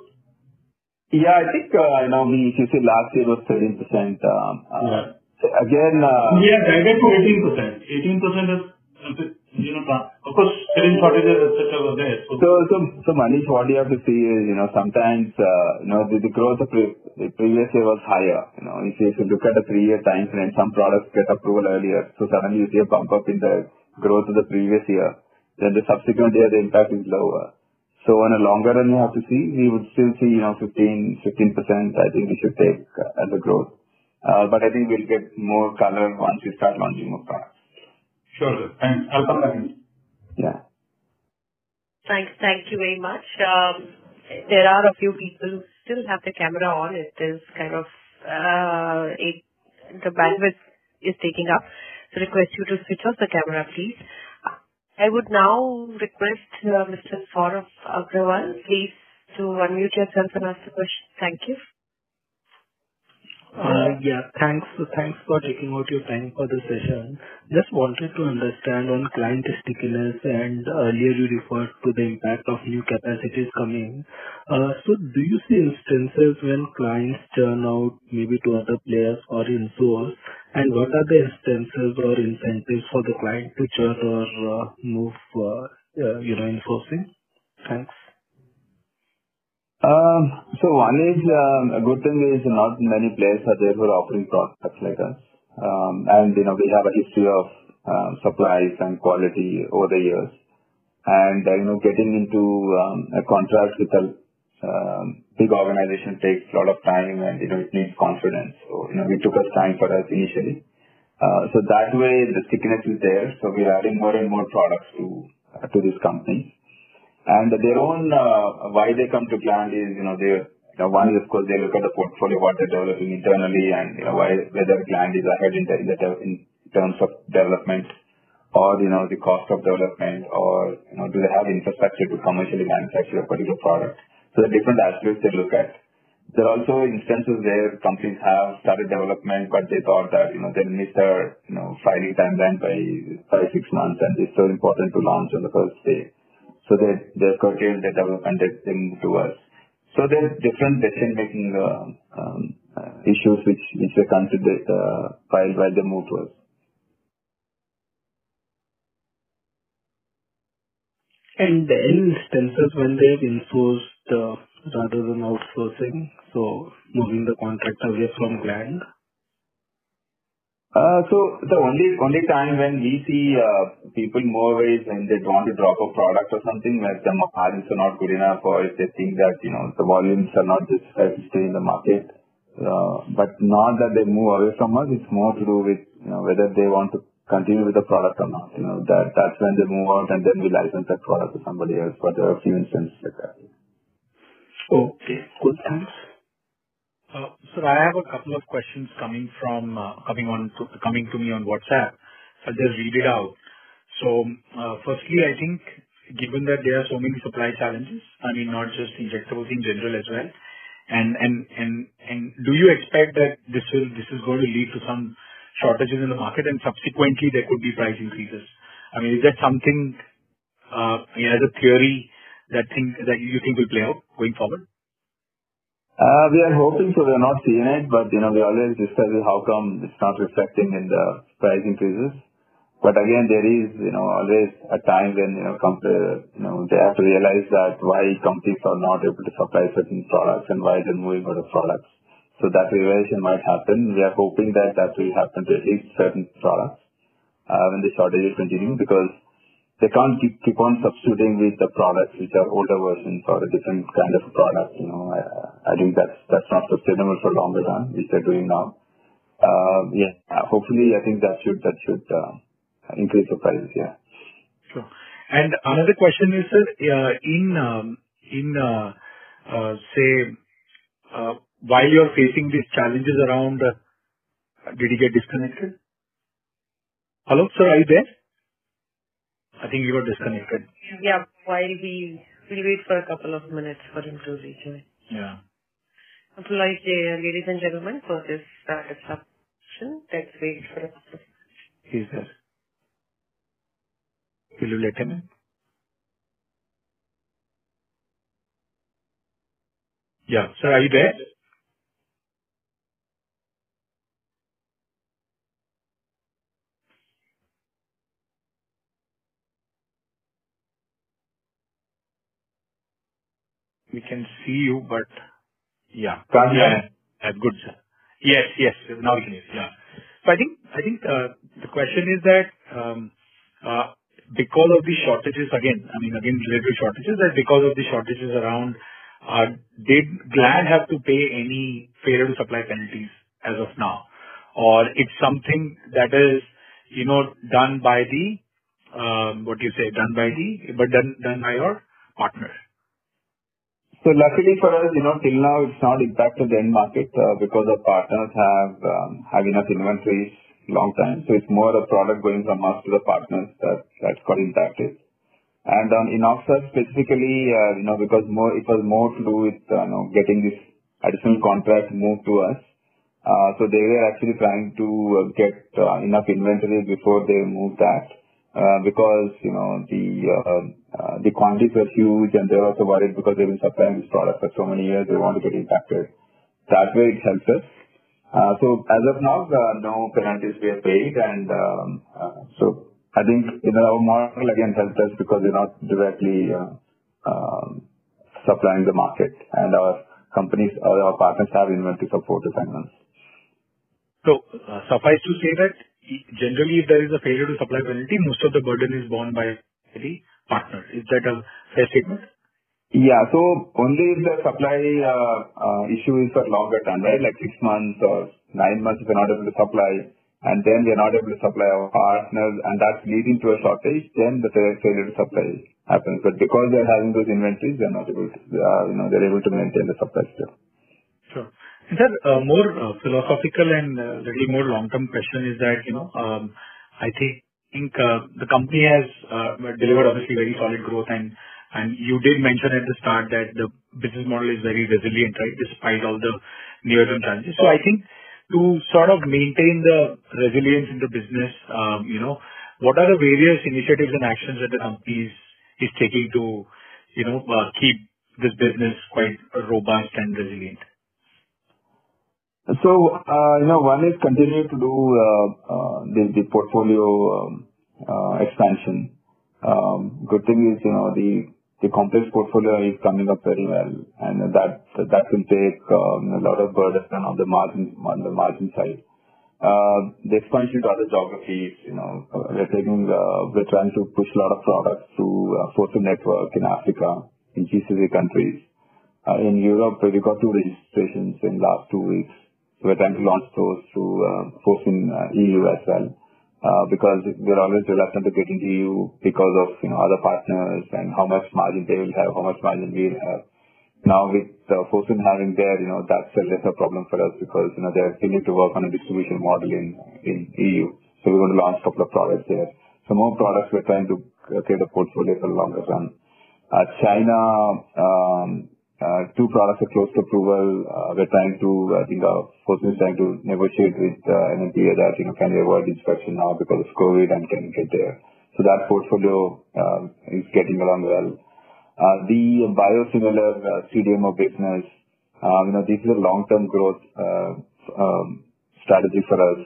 Yeah, I think, uh, you know, we, if you see last year was thirteen percent. Um, uh, Yeah. Again, uh, We are guided to eighteen percent. eighteen percent is, uh, you know, tra- of course, syringe shortages, et cetera, were there. So, so, so, so Manish, what you have to see is, you know, sometimes, uh, you know, the, the growth of pre- the previous year was higher. You know, if you, if you look at a three-year time frame, some products get approval earlier. So suddenly you see a bump up in the growth of the previous year. Then the subsequent year, the impact is lower. So on a longer run, you have to see, we would still see, you know, fifteen, fifteen percent, I think we should take uh, as a growth. Uh, but I think we'll get more color once we start launching more products. sure, sir. Thanks. I'll come back in. Yeah. Thanks. Thank you very much. Um, there are a few people who still have the camera on. It is kind of, uh, it, the bandwidth is taking up. So request you to switch off the camera, please. I would now request uh, Mister Saurav Agrawal, please, to unmute yourself and ask the question. Thank you. Uh, Yeah, thanks. Thanks for taking out your time for the session. Just wanted to understand on client stickiness, and earlier you referred to the impact of new capacities coming. Uh, So do you see instances when clients churn out maybe to other players or in-source? And what are the instances or incentives for the client to churn or uh, move, uh, uh, you know, in-sourcing? Thanks. Um, so one is, um, a good thing is not many players are there who are offering products like us. Um, and, you know, we have a history of um, supplies and quality over the years. And, uh, you know, getting into um, a contract with a um, big organization takes a lot of time and, you know, it needs confidence. So, you know, it took us time for us initially. Uh, so that way the stickiness is there. So we're adding more and more products to, uh, to this company. And their own, uh, why they come to Gland is, you know, they, you know, one is of course they look at the portfolio, what they're developing internally and, you know, why, whether Gland is ahead in, the, in, the, in terms of development, or, you know, the cost of development, or, you know, do they have infrastructure to commercially manufacture a particular product? So the different aspects they look at. There are also instances where companies have started development, but they thought that, you know, they'll miss their, you know, filing timeline by five, six months, and it's so important to launch on the first day. So they, they curtail their development, they, they move to us. So there's different decision-making uh, um, uh, issues which, which they consider uh, while, while they move to us. And any instances when they've insourced uh, rather than outsourcing, so moving the contract away from Gland? Uh, so the only only time when we see uh, people move away is when they want to drop a product or something, where the margins are not good enough, or if they think that, you know, the volumes are not justified to stay in the market. Uh, but not that they move away from us. It's more to do with, you know, whether they want to continue with the product or not. You know, that that's when they move out, and then we license that product to somebody else. But there are a few instances like that. Okay, good. Thanks. Uh, Sir, I have a couple of questions coming from uh, coming on to, coming to me on WhatsApp. So I'll just read it out. So, uh, firstly, I think given that there are so many supply challenges, I mean, not just injectables in general as well, and and and and do you expect that this will this is going to lead to some shortages in the market, and subsequently there could be price increases? I mean, is that something uh, as a theory that think that you think will play out going forward? Uh, we are hoping so. We are not seeing it, but, you know, we always discuss how come it's not reflecting in the price increases. But again, there is, you know, always a time when, you know, company, you know, they have to realize that why companies are not able to supply certain products and why they're moving out of products. So that realization might happen. We are hoping that that will happen to at least certain products uh, when the shortages continue, because they can't keep, keep on substituting with the products which are older versions or a different kind of product. You know, I, I think that's that's not sustainable for longer run, which they're doing now. Uh, yeah, hopefully, I think that should that should uh, increase the prices. Yeah. Sure. And another question is, sir, uh, in um, in uh, uh, say uh, while you're facing these challenges around, uh, did you get disconnected? Hello, sir, are you there? I think you got disconnected. Yeah, while we will wait for a couple of minutes for him to rejoin. Yeah. Apologize, uh, ladies and gentlemen, for this uh, disruption. Let's wait for a couple of minutes. He's there. Will you let him in? Yeah. Sir, are you there? We can see you, but yeah. Can't hear. Yeah. That's good, sir. Yes, yes. Now we can hear. Yeah. So I think I think uh, the question is that um, uh, because of the shortages, again, I mean, again, related to shortages, that because of the shortages around, uh, did Gland have to pay any failure to supply penalties as of now, or it's something that is, you know, done by the um, what do you say, done by the, but done done by your partner? So luckily for us, you know, till now it's not impacted the end market uh, because our partners have um, have enough inventories long time. So it's more a product going from us to the partners that that's got impacted. And on Inoxa specifically, uh, you know, because more it was more to do with uh, you know getting this additional contract moved to us. Uh, so they were actually trying to uh, get uh, enough inventory before they moved that. Uh, because, you know, the uh, uh, the quantities were huge, and they're also worried because they've been supplying this product for so many years, they want to get impacted. That way it helps us. Uh, so as of now, uh, no penalties were paid, and um, uh, so I think, you know, our model again helped us because we're not directly uh, um, supplying the market, and our companies, our partners have inventory for four to five months. So uh, suffice to say that generally if there is a failure to supply penalty, most of the burden is borne by the partner. Is that a fair statement? Yeah. So only if the supply uh, uh, issue is for longer term, right? Like six months or nine months if we're not able to supply, and then we're not able to supply our partners, and that's leading to a shortage, then the fa- failure to supply happens. But because they're having those inventories, they're not able to, uh, you know, they're able to maintain the supply still. Sure. And sir, uh, more uh, philosophical and uh, little more long-term question is that, you know, um, I think think uh, the company has uh, delivered obviously very solid growth, and and you did mention at the start that the business model is very resilient, right, despite all the near-term challenges. So I think to sort of maintain the resilience in the business, um, you know, what are the various initiatives and actions that the company is is taking to, you know, uh, keep this business quite robust and resilient? So, uh, you know, one is continue to do uh, uh, the the portfolio um, uh, expansion. Um, Good thing is, you know, the the complex portfolio is coming up very well, and that that will take um, a lot of burden on the margin on the margin side. Uh, The expansion to other geographies, you know, uh, we're taking, uh, we're trying to push a lot of products to uh, Fosun network in Africa, in G C C countries. Uh, In Europe, we got two registrations in last two weeks. So we're trying to launch those through uh, Fosun uh, E U as well, uh, because we're always reluctant to get into E U because of, you know, other partners and how much margin they will have, how much margin we'll have. Now with uh, Fosun having there, you know, that's a lesser problem for us because, you know, they're still need to work on a distribution model in, in E U. So we're going to launch a couple of products there. So more products we're trying to create a portfolio for the longer run. Uh, China, um, uh, two products are close to approval. Uh, we're trying to, I think, uh, Fosun is trying to negotiate with uh, N M P A that, you know, can we avoid inspection now because of COVID and can we get there. So that portfolio uh, is getting along well. Uh, the biosimilar uh, C D M O business, uh, you know, this is a long-term growth uh, um, strategy for us,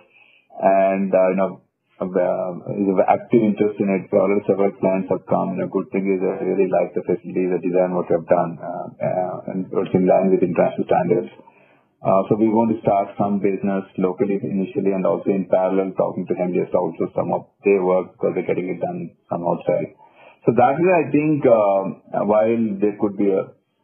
and uh, you know, uh, is an active interest in it. Already several clients have come. The good thing is I really like the facility, the design, what we have done, uh, uh, and it's in line with international standards. Uh, so we want to start some business locally initially, and also in parallel talking to M D S also some of their work because they're getting it done from outside. So that is, I think, um, while there could be a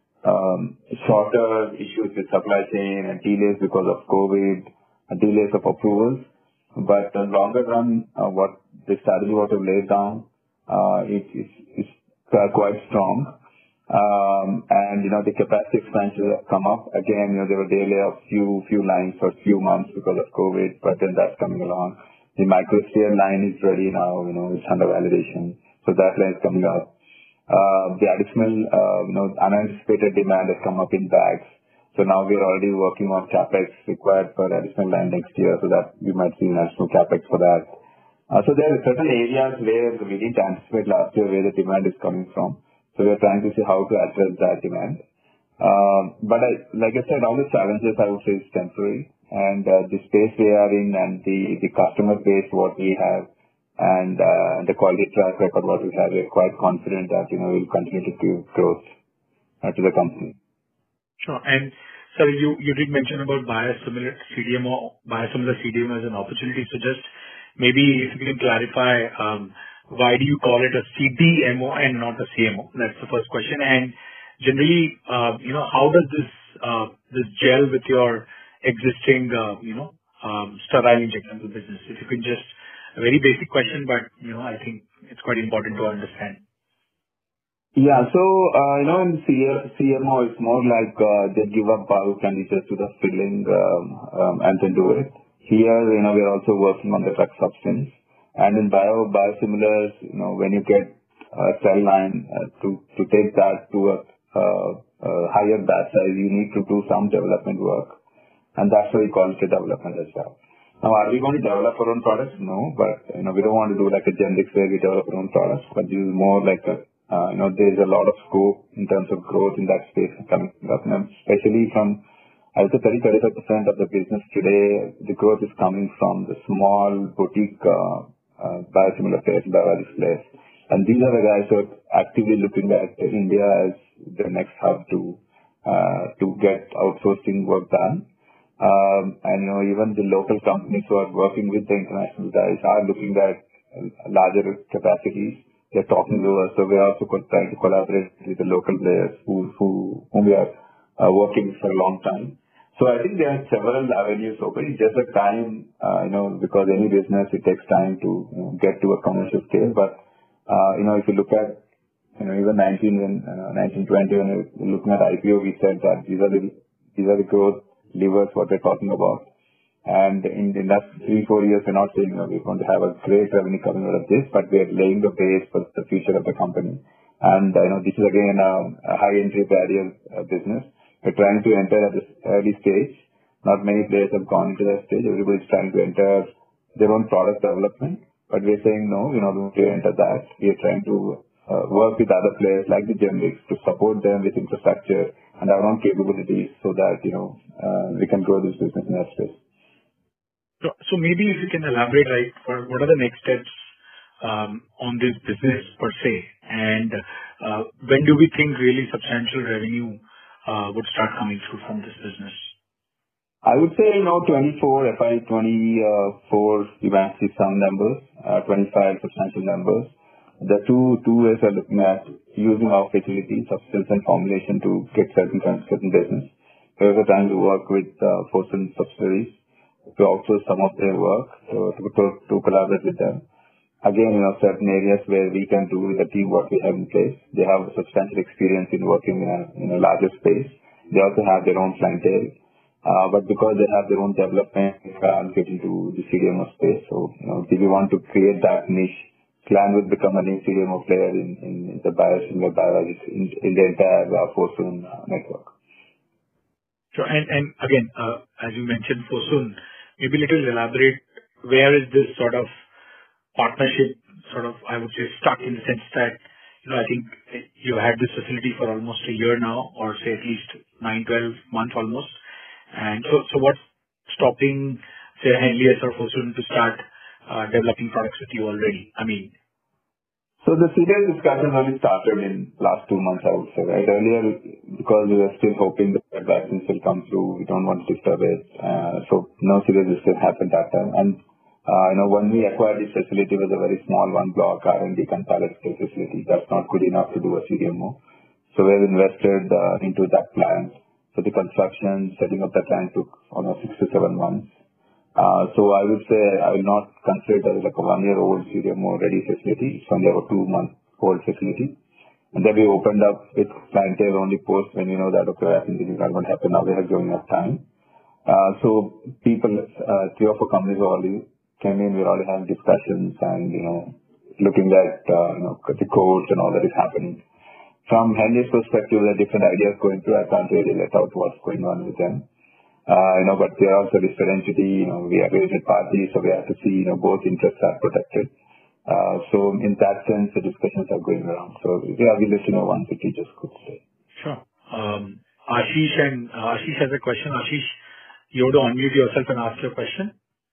um, shorter issues with supply chain and delays because of COVID, and delays of approvals, but in longer run, uh, what the strategy what we've laid down, uh, is, is, is quite strong. Um, and, you know, the capacity expansions have come up. Again, you know, there were delay of few, few lines for few months because of COVID, but then that's coming along. The microsphere line is ready now, you know, it's under validation. So that line is coming up. Uh, the additional, uh, you know, unanticipated demand has come up in bags. So now we're already working on capex required for additional line next year, so that we might see national capex for that. Uh, so there are certain areas where we didn't anticipate last year where the demand is coming from. So we're trying to see how to address that demand. Um, but I, like I said, all the challenges I would say is temporary, and uh, the space we are in and the, the customer base what we have and uh, the quality track record what we have, we're quite confident that, you know, we'll continue to give growth uh, to the company. Sure. And sir, you, you did mention about biosimilar C D M O, biosimilar C D M O as an opportunity. So just maybe if you can clarify, um, why do you call it a C D M O and not a C M O? That's the first question. And generally, uh, you know, how does this uh, this gel with your existing, uh, you know, um, sterile injectable business? If you can just, a very basic question, but, you know, I think it's quite important to understand. Yeah. So, uh, you know, in C M O, it's more like uh, they give up bulk and it's just to the filling um, um, and then do it. Here, you know, we're also working on the drug substance. And in bio biosimilars, you know, when you get a cell line uh, to to take that to a, uh, a higher batch size, you need to do some development work, and that's why we call it a development as well. Now, are we going to develop our own products? No, but you know, we don't want to do like a generic where we develop our own products, but this is more like a, uh, you know, there's a lot of scope in terms of growth in that space coming up, especially from, I would say thirty to thirty-five percent of the business today, the growth is coming from the small boutique uh, uh, biosimilar players, biologics players. And these are the guys who are actively looking at India as the next hub to, uh, to get outsourcing work done. Um, and, you know, even the local companies who are working with the international guys are looking at larger capacities. They're talking to us. So we're also trying to collaborate with the local players who, who, whom we are uh, working for a long time. So I think there are several avenues open. It's just a time, uh, you know, because any business, it takes time to, you know, get to a commercial scale. But, uh, you know, if you look at, you know, even nineteen, when, uh, nineteen twenty, when we were looking at I P O, we said that these are the, these are the growth levers what we're talking about. And in the last three, four years, we're not saying, you know, we're going to have a great revenue coming out of this, but we're laying the base for the future of the company. And, uh, you know, this is again a, a high entry barrier uh, business. We're trying to enter at this early stage. Not many players have gone into that stage. Everybody's trying to enter their own product development. But we're saying, no, we're not going to enter that. We're trying to uh, work with other players like the generics to support them with infrastructure and our own capabilities so that, you know, uh, we can grow this business in that space. So, so maybe if you can elaborate, like, for what are the next steps um, on this business per se, and uh, when do we think really substantial revenue uh, would start coming through from this business? I would say, you know, twenty-four, F Y twenty-four, you might see some numbers, uh, twenty-five substantial numbers. The two two ways are looking at using our facilities, substance and formulation to get certain certain business. There is a time to work with uh, Fosun subsidiaries to outsource some of their work, so to, to, to collaborate with them. Again, you know, certain areas where we can do with the team what we have in place. They have substantial experience in working in a, in a larger space. They also have their own clientele. Uh, but because they have their own development, they can't get into the C D M O space. So, you know, if we want to create that niche, Gland will become a new C D M O player in, in, in the biosimilar biologics in, in the entire uh, Fosun uh, network. Sure. And, and again, uh, as you mentioned, Fosun, maybe little elaborate, where is this sort of partnership sort of, I would say, stuck in the sense that, you know, I think you had this facility for almost a year now, or say at least nine, twelve months almost. And so, so what's stopping, say, Henlius or Fosun to start uh, developing products with you already? I mean, so the serious discussion only started in last two months, I would say, right? Earlier, because we were still hoping that vaccines will come through, we don't want to disturb it. Uh, so no serious discussion happened that time. And, uh, you know, when we acquired this facility, it was a very small one block R and D compiled facility. That's not good enough to do a C D M O. So we've invested uh, into that plant. So the construction, setting up the plant took almost six to seven months. Uh, so I would say I will not consider it as like a one-year-old C D M O ready facility. It's only a two-month-old facility. And then we opened up with clientele only post when you know that, okay, I think this is not going to happen. Now we have given enough time. Uh, so people, uh, three or four companies already came in. We're already having discussions and, you know, looking at, uh, you know, the codes and all that is happening. From Henlius perspective, there are different ideas going through. I can't really let out what's going on with them. Uh, you know, but they are also listed entity, you know, we are related parties, so we have to see, you know, both interests are protected. Uh, so in that sense, the discussions are going around. So yeah, we'll let you know once it reaches good state. Sure. Um, Ashish and uh, Ashish has a question. Ashish, you have to unmute yourself and ask your question.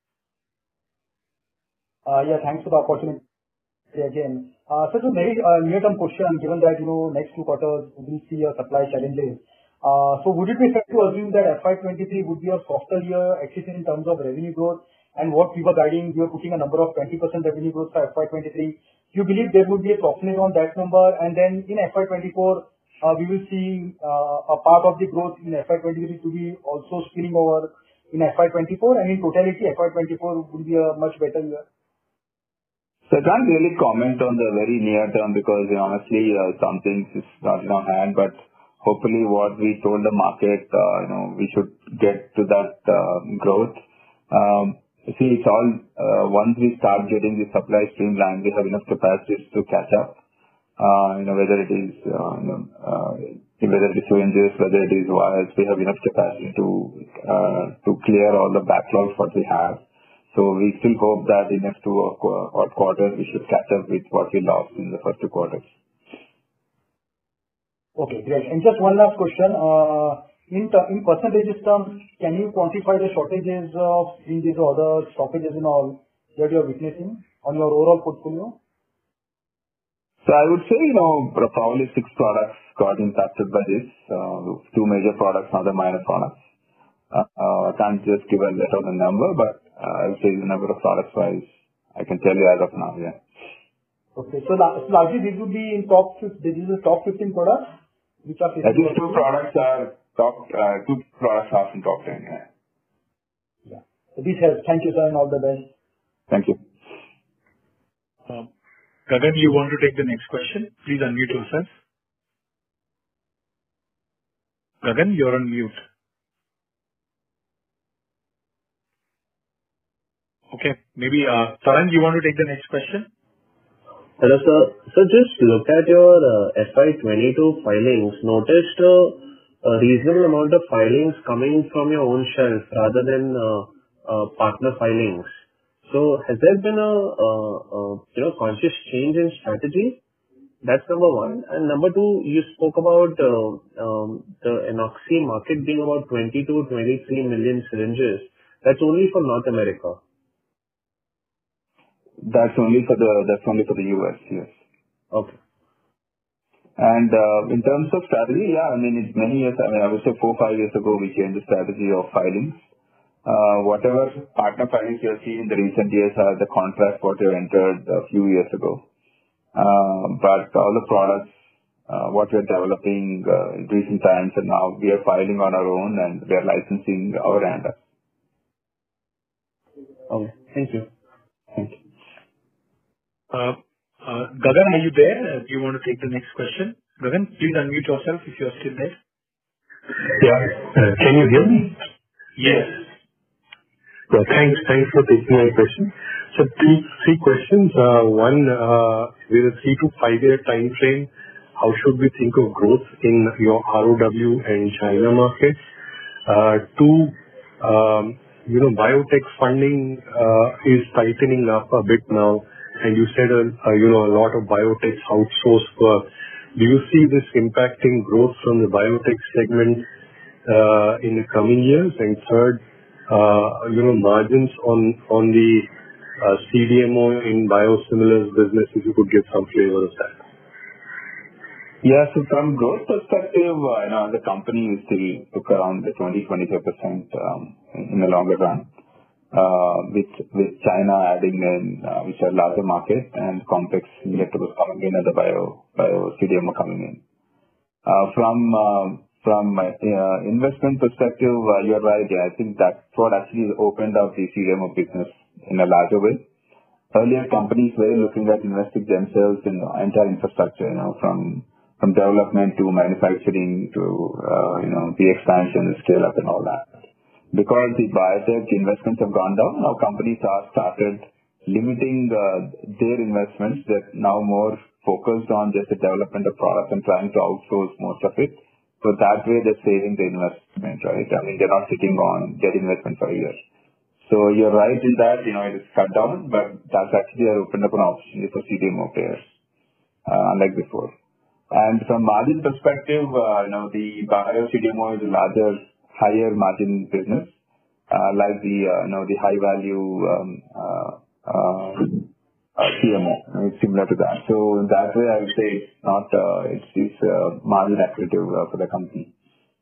Uh, yeah, thanks for the opportunity again. Uh, so, so maybe a near-term question, given that, you know, next two quarters we will see a supply challenges. Uh, so would it be fair to assume that F Y twenty-three would be a softer year, at least in terms of revenue growth? And what we were guiding, we were putting a number of twenty percent revenue growth for F Y twenty-three. Do you believe there would be a softening on that number? And then in F Y twenty-four, uh, we will see uh, a part of the growth in F Y twenty-three to be also spilling over in F Y twenty-four, and in totality, F Y twenty-four would be a much better year. So I can't really comment on the very near term because, you know, honestly, uh, some things is not in our hand, but hopefully what we told the market, uh, you know, we should get to that uh, growth. Um, see, it's all, uh, once we start getting the supply streamlined, we have enough capacities to catch up. Uh, you know, whether it is, uh, you know, uh, whether it is syringes, whether it is vials, we have enough capacity to, uh, to clear all the backlogs what we have. So we still hope that in next two odd quarters, we should catch up with what we lost in the first two quarters. Okay, great. And just one last question. Uh, in in percentages terms, can you quantify the shortages of in these other stoppages and all that you are witnessing on your overall portfolio? So I would say, you know, probably six products got impacted by this. Uh, two major products, other minor products. Uh, uh, I can't just give a letter on the number, but uh, I would say the number of products wise, I can tell you as of now, yeah. Okay. So la- so largely these would be in top fif- these are the top fifteen products which are I think facing two products are top, uh, two products are in top ten, yeah. Yeah. So this helps. Thank you, sir, and all the best. Thank you. Um, Gagan, you want to take the next question? Please unmute yourself. Gagan, you're on mute. Okay. Maybe, uh, Tarang, you want to take the next question? Hello, sir. So just look at your uh, F Y twenty-two filings. Noticed uh, a reasonable amount of filings coming from your own shelf rather than uh, uh, partner filings. So has there been a, uh, uh, you know, conscious change in strategy? That's number one. And number two, you spoke about uh, um, the enoxi market being about twenty to twenty-three million syringes. That's only for North America. That's only for the, that's only for the U S, yes. Okay. And uh, in terms of strategy, yeah, I mean, it's many years, I mean, I would say four, five years ago, we changed the strategy of filings. Uh, whatever partner filings you have seen in the recent years are the contracts what you entered a few years ago. Uh, but all the products, uh, what we are developing uh, in recent times, and now we are filing on our own and we are licensing our ANDA. Okay. Thank you. Thank you. Uh, uh, Gagan, are you there? Uh, do you want to take the next question? Gagan, please unmute yourself if you're still there. Yeah. Uh, can you hear me? Yes. Yeah, thanks. Thanks for taking my question. So three, three questions. Uh, one, uh, with a three to five year time frame, how should we think of growth in your R O W and China markets? Uh, two, um, you know, biotech funding uh, is tightening up a bit now. And you said, uh, uh, you know, a lot of biotechs outsource work. Do you see this impacting growth from the biotech segment uh, in the coming years? And third, uh, you know, margins on on the uh, C D M O in biosimilars business, if you could give some flavor of that. Yeah, so from growth perspective, uh, you know, the company will still look around the twenty to twenty-five percent um, in the longer run. Uh, with with China adding in, uh, which are larger market, and complex injectables coming in, and the bio bio C D M O coming in. Uh, from uh, from uh, investment perspective, uh, you're right. Yeah, I think that's what actually opened up the C D M O business in a larger way. Earlier, companies were looking at investing themselves in the entire infrastructure, you know, from from development to manufacturing to uh, you know the expansion, the scale up, and all that. Because the biotech investments have gone down, now companies have started limiting uh, their investments. They're now more focused on just the development of products and trying to outsource most of it. So that way they're saving the investment, right? I mean, they're not sitting on their investment for a year. So you're right in that, you know, it is cut down, but that's actually opened up an opportunity for C D M O players, uh, unlike before. And from margin perspective, uh, you know, the bio C D M O is a larger, higher margin business, uh, like the, uh, you know, the high value, um, uh, uh, uh, C M O. It's similar to that. So in that way, I would say it's not, uh, it's, it's, uh, margin accretive uh, for the company.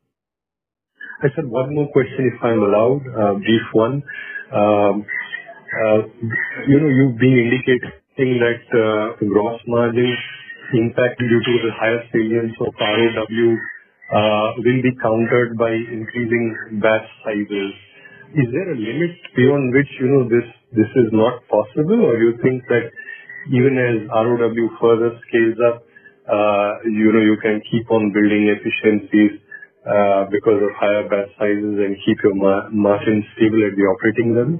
I said one more question, if I'm allowed, uh, brief one. Um, uh, you know, you've been indicating that, uh, the gross margin impact due to the higher salience of R O W Uh, will be countered by increasing batch sizes. Is there a limit beyond which, you know, this this is not possible, or you think that even as R O W further scales up, uh, you know, you can keep on building efficiencies uh, because of higher batch sizes and keep your ma- margin stable at the operating level?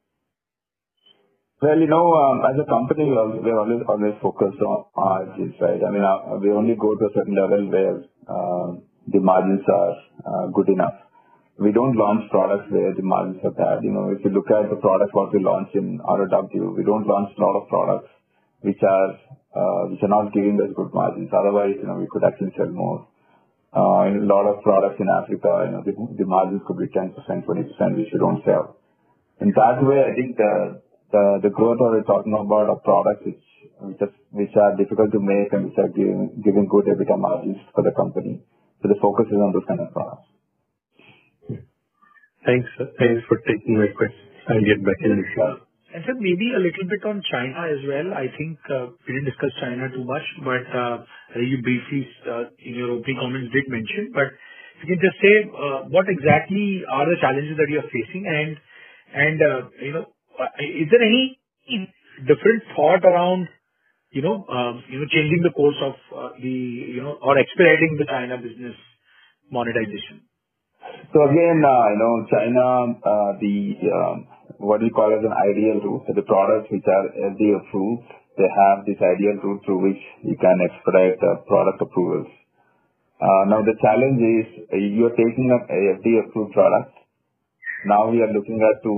Well, you know, um, as a company, we are, we are always always focused on margins, right? I mean, uh, we only go to a certain level where uh, the margins are uh, good enough. We don't launch products where the margins are bad. You know, if you look at the products what we launch in R O W, we don't launch a lot of products which are uh, which are not giving us good margins. Otherwise, you know, we could actually sell more. Uh, in a lot of products in Africa, you know, the, the margins could be ten percent, twenty percent, which we don't sell. In that way, I think the The, the growth we're talking about are products which, which, are, which are difficult to make and which are giving, giving good EBITDA margins for the company. So the focus is on those kind of products. Thanks, sir. Thanks for taking my question. I'll get back in the show. And sir, maybe a little bit on China as well. I think uh, we didn't discuss China too much, but uh, you briefly uh, in your opening comments did mention. But if you can just say uh, what exactly are the challenges that you are facing, and and uh, you know, is there any different thought around you know uh, you know changing the course of uh, the you know or expediting the China business monetization? So again, uh, you know, China, uh, the um, what we call as an ideal route. So the products which are F D A approved, they have this ideal route through which you can expedite uh, product approvals. Uh, now the challenge is uh, you are taking up a F D A approved product. Now we are looking at to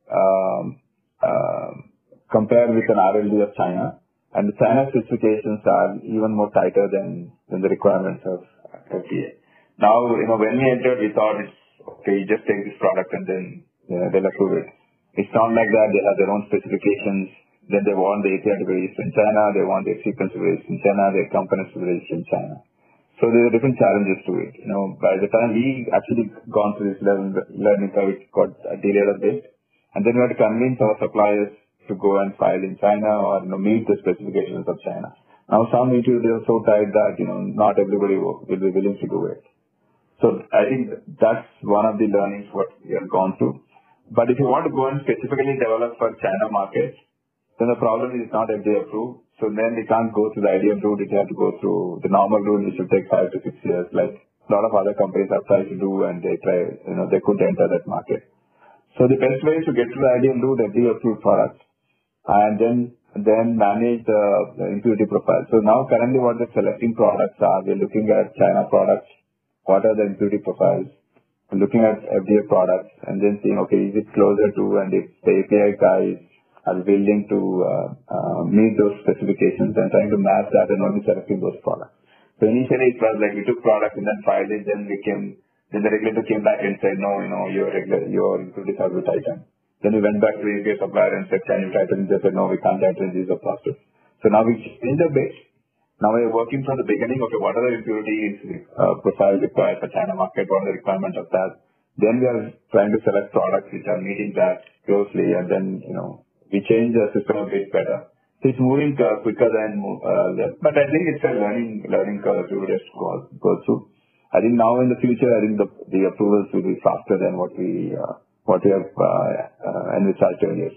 um, uh, compare with an R L D of China, and the China specifications are even more tighter than, than the requirements of F D A. Now, you know, when we entered, we thought it's okay, you just take this product and then you know, they'll approve it. It's not like that. They have their own specifications. Then they want the A P I to be released in China. They want the sequence to be released in China. Their components to be released in China. So there are different challenges to it. You know, by the time we actually gone through this learning, learning curve, it got delayed a bit. And then we had to convince our suppliers to go and file in China or you know, meet the specifications of China. Now some into they are so tight that you know not everybody will, will be willing to do it. So I think that's one of the learnings what we have gone through. But if you want to go and specifically develop for China market, then the problem is not F D A approved. So then we can't go through the ideal route. It has to go through the normal route, which will take five to six years, like a lot of other companies have tried to do, and they try, you know, they couldn't enter that market. So the best way is to get to the ideal route, F D A approved products, and then then manage the, the impurity profile. So now currently what the selecting products are, we're looking at China products. What are the impurity profiles? Looking at F D A products and then seeing, okay, is it closer to, and if the A P I guys are willing to uh, uh, meet those specifications and trying to match that and only selecting those products. So initially it was like we took products and then filed it, then we came, then the regulator came back and said, no, you know, your regular, your impurities have to tighten. Then we went back to the A P I supplier and said, can you tighten? They said, no, we can't tighten, this is a process. So now we changed a bit. Now we are working from the beginning, okay, what are the impurities uh, profile required for China market, what are the requirements of that. Then we are trying to select products which are meeting that closely, and then, you know, we change the system a bit better. So it's moving uh, quicker than, uh, that. But I think it's a learning learning curve to just go, go through. I think now in the future, I think the, the approvals will be faster than what we, uh, what we have uh, uh, envisaged earlier.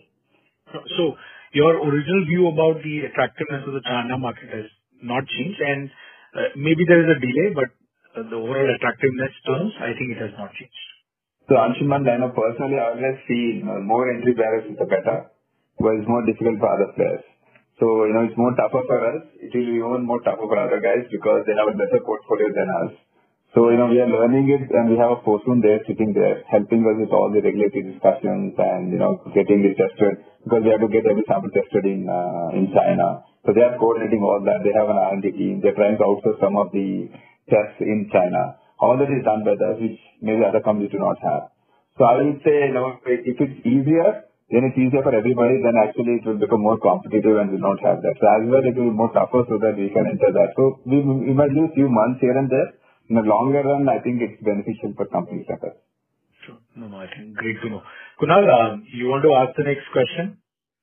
So your original view about the attractiveness of the China market has not changed, and uh, maybe there is a delay, but uh, the overall attractiveness terms, I think it has not changed. So Anshuman, I know personally, I always see you know, more entry barriers is the better, but it's more difficult for other players. So, you know, it's more tougher for us. It will be even more tougher for other guys because they have a better portfolio than us. So, you know, we are learning it, and we have a person there sitting there helping us with all the regulatory discussions and, you know, getting it tested, because we have to get every sample tested in, uh, in China. So they are coordinating all that. They have an R and D team. They're trying to outsource some of the tests in China. All that is done by us, which maybe other companies do not have. So I would say, you know, if it's easier, then it's easier for everybody, then actually it will become more competitive and will not have that. So as well, it will be more tougher so that we can enter that. So we, we might lose few months here and there. In the longer run, I think it's beneficial for companies like us. Sure. No, no, I think great to know. Kunal, um, you want to ask the next question?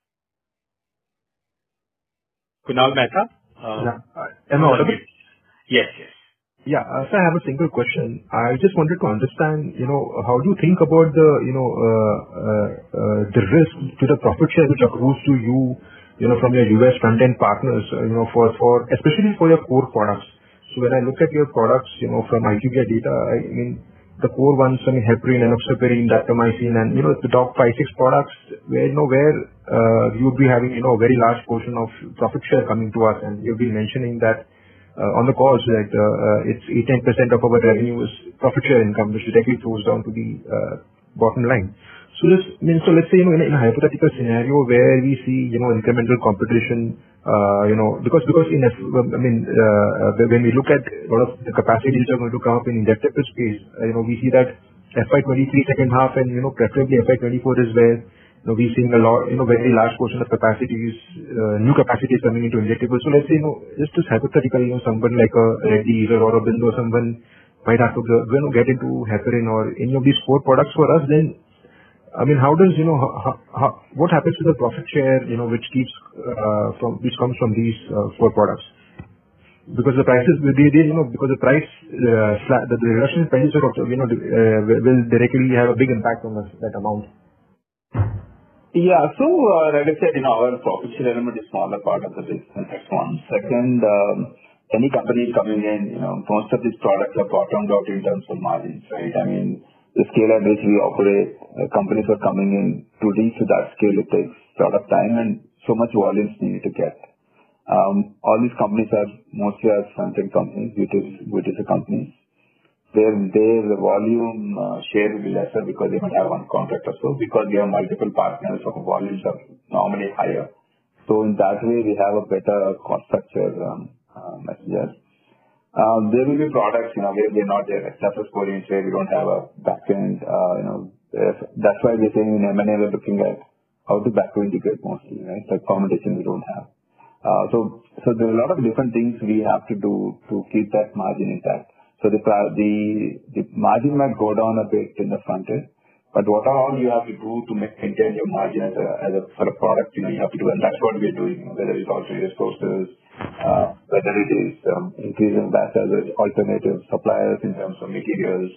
Kunal Mehta? Um, yeah. Uh, am I audible? Yes, yes. Yeah, uh, so I have a single question. I just wanted to understand, you know, how do you think about the, you know, uh, uh, uh, the risk to the profit share which accrues to you, you know, from your U S front-end partners, uh, you know, for, for, especially for your core products. So when I look at your products, you know, from IQVIA data, I mean, the core ones, I mean, heparin, enoxaparin, daptomycin, and, you know, the top five, six products where, you know, where, uh, you would be having, you know, a very large portion of profit share coming to us. And you've been mentioning that, uh, on the calls that, uh, uh, it's eight to ten percent of our revenue is profit share income, which directly flows down to the, uh, bottom line. So this means, so let's say, you know, in a, in a hypothetical scenario where we see, you know, incremental competition, uh, you know, because, because in a, I mean, uh, when we look at a lot of the capacities that are going to come up in injectable space, uh, you know, we see that F Y twenty-three second half and, you know, preferably F Y twenty-four is where, you know, we're seeing a lot, you know, very large portion of capacities, uh, new capacities coming into injectables. So let's say, you know, just just hypothetically, you know, someone like a Reddy's or Aurobindo or someone might have to go- you know, get into heparin or any of these core products for us, then, I mean, how does, you know, how, how, what happens to the profit share, you know, which keeps, uh, from, which comes from these uh, core products? Because the prices, they, they, you know, because the price, uh, sla- the, the reduction in prices, are also, you know, uh, will directly have a big impact on that, that amount. Yeah. So, uh, like I said, you know, our profit share element is smaller part of the business. That's one. Second, um, any company coming in, you know, most of these products are bottomed out in terms of margins, right? I mean, the scale at which we operate, uh, companies are coming in to reach to that scale. It takes a lot of time and so much volumes needed to get. Um, all these companies are mostly are front-end companies, which is, which is a companies. There, there the volume uh, share will be lesser because they don't have one contract or so, because we have multiple partners, so volumes are normally higher. So in that way, we have a better cost structure um, uh, messages. Um, there will be products, you know, where we're not there, like cephalosporins, where we don't have a backend, uh, you know, if- that's why we're saying in M and A we're looking at how to backward integrate mostly, right? Like fermentation we don't have. Uh, so, so there are a lot of different things we have to do to keep that margin intact. So the, pra- the, the margin might go down a bit in the front end, but what are all you have to do to maintain your margin as a, as a, for a product, you know, you have to do, and that's what we're doing, you know, whether it's also resources, uh, whether it is um, increasing that as alternative suppliers in terms of materials,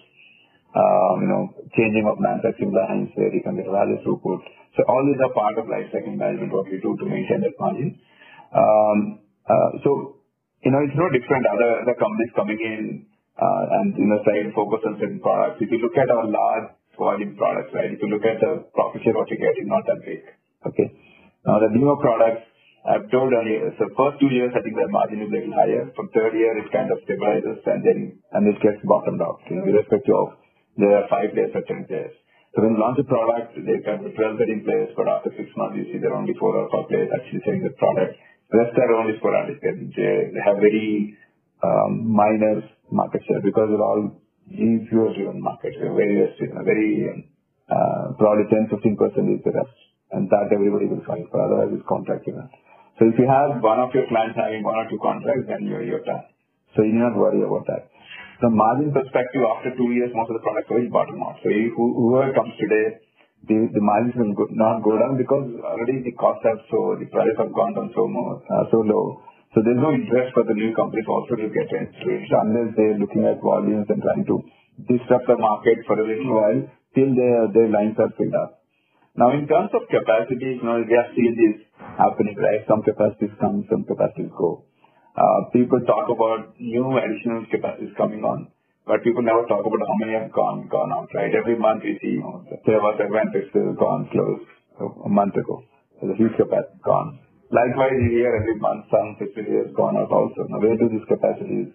um, you know, changing of manufacturing lines where you can get value throughput. So all these are part of life cycle management, what we do to maintain that margin. Um, uh, so, you know, it's no different. Other, other companies coming in uh, and, you know, trying to focus on certain products. If you look at our large volume products, right? If you look at the profit share, what you get is not that big. Okay. Now the newer products, I've told earlier, so first two years, I think the margin is a little higher. From third year, it kind of stabilizes and then, and it gets bottomed out, you know, irrespective of there are five days or ten days. So when you launch a product, they can be twelve, thirteen players, but after six months, you see there are only four or five players actually selling the product. The rest are only sporadic. They, they have very um, minor market share because they're all G-fuel-driven markets. They're very, very uh, probably ten to fifteen percent is the rest. And that everybody will fight for, otherwise it's contract driven. So if you have one of your clients having one or two contracts, then you're, you're done. So you need not worry about that. From margin perspective, after two years, most of the products will bottom out. So if, whoever comes today, the, the margins will go, not go down because already the costs have so, the prices have gone down so more, uh, so low. So there's no interest for the new companies also to get into it unless they're looking at volumes and trying to disrupt the market for a little while till their, their lines are filled up. Now, in terms of capacity, you know, we have seen this happening, right? Some capacities come, some capacities go. Uh, people talk about new additional capacities coming on, but people never talk about how many have gone, gone out, right? Every month we see, you know, there was Advantex gone, closed a month ago. There's a huge capacity gone. Likewise, here every month some facility has gone out also. Now, where do these capacities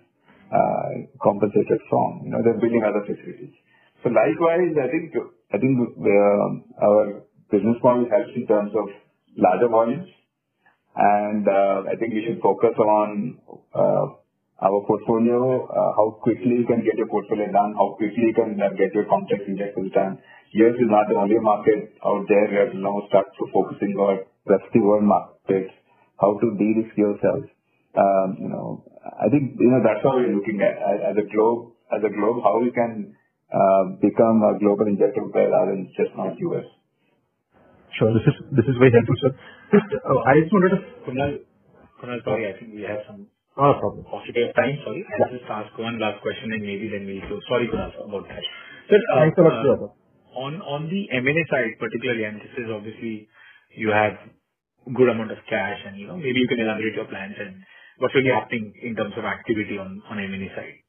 uh, compensated from? You know, they're building other facilities. So likewise, I think I think uh, our business model helps in terms of larger volumes, and uh, I think we should focus on uh, our portfolio, uh, how quickly you can get your portfolio done, how quickly you can uh, get your complex injectables done. U S is not the only market out there. We have to now start to focusing on rest of the world markets, how to de-risk yourself. Um, you know, I think you know that's how we're looking at as a globe. As a globe, how we can uh, become a global injectable player rather than just not U S. Sure. This is this is very helpful, sir. Just, uh, I just wanted to... Kunal, Kunal, sorry, I think we have some No problem. paucity of time. Sorry. I'll Yeah. just ask one last question and maybe then we'll close. Sorry, Kunal, about that. Sir, uh, Thanks a lot, uh, sir. on on the M and A side particularly, and this is obviously you have good amount of cash and, you know, maybe you can elaborate your plans and what's really happening in terms of activity on on M and A side.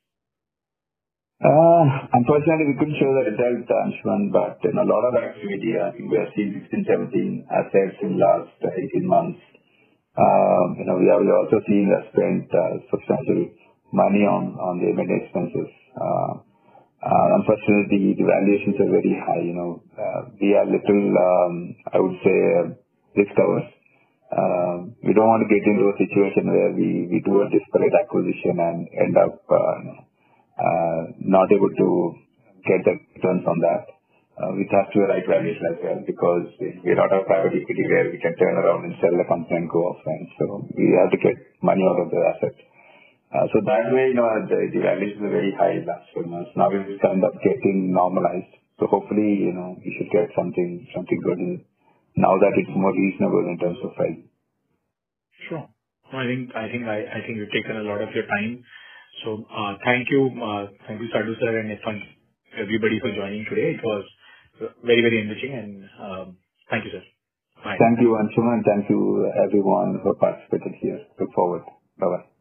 Uh, Unfortunately, we couldn't show the result, Anshuman, but in a lot of activity, I think we are seeing sixteen, seventeen assets in last uh, eighteen months. Um, You know, we are we are also seeing us spend uh, substantial money on on the M and A expenses. Uh, uh, Unfortunately, the valuations are very high. You know, Uh, we are little, um, I would say, uh, risk averse. Um, We don't want to get into a situation where we we do a disparate acquisition and end up uh, you know, Uh, not able to get the returns on that. Uh, it has to be a right valuation as well because we're not a private equity where we can turn around and sell the company and go off. And so we have to get money out of the asset. Uh, so that way, you know, the, the valuations are very high last few months. Now it's kind of getting normalized. So hopefully, you know, we should get something, something good in, now that it's more reasonable in terms of price. Sure. I think, I think, I, I think you've taken a lot of your time. So, uh, thank you, uh, thank you, Sadhu sir, and thank everybody for joining today. It was very, very enriching, and um, thank you, sir. Bye. Thank you, Anshuman, and thank you everyone who participated here. Look forward. Bye-bye.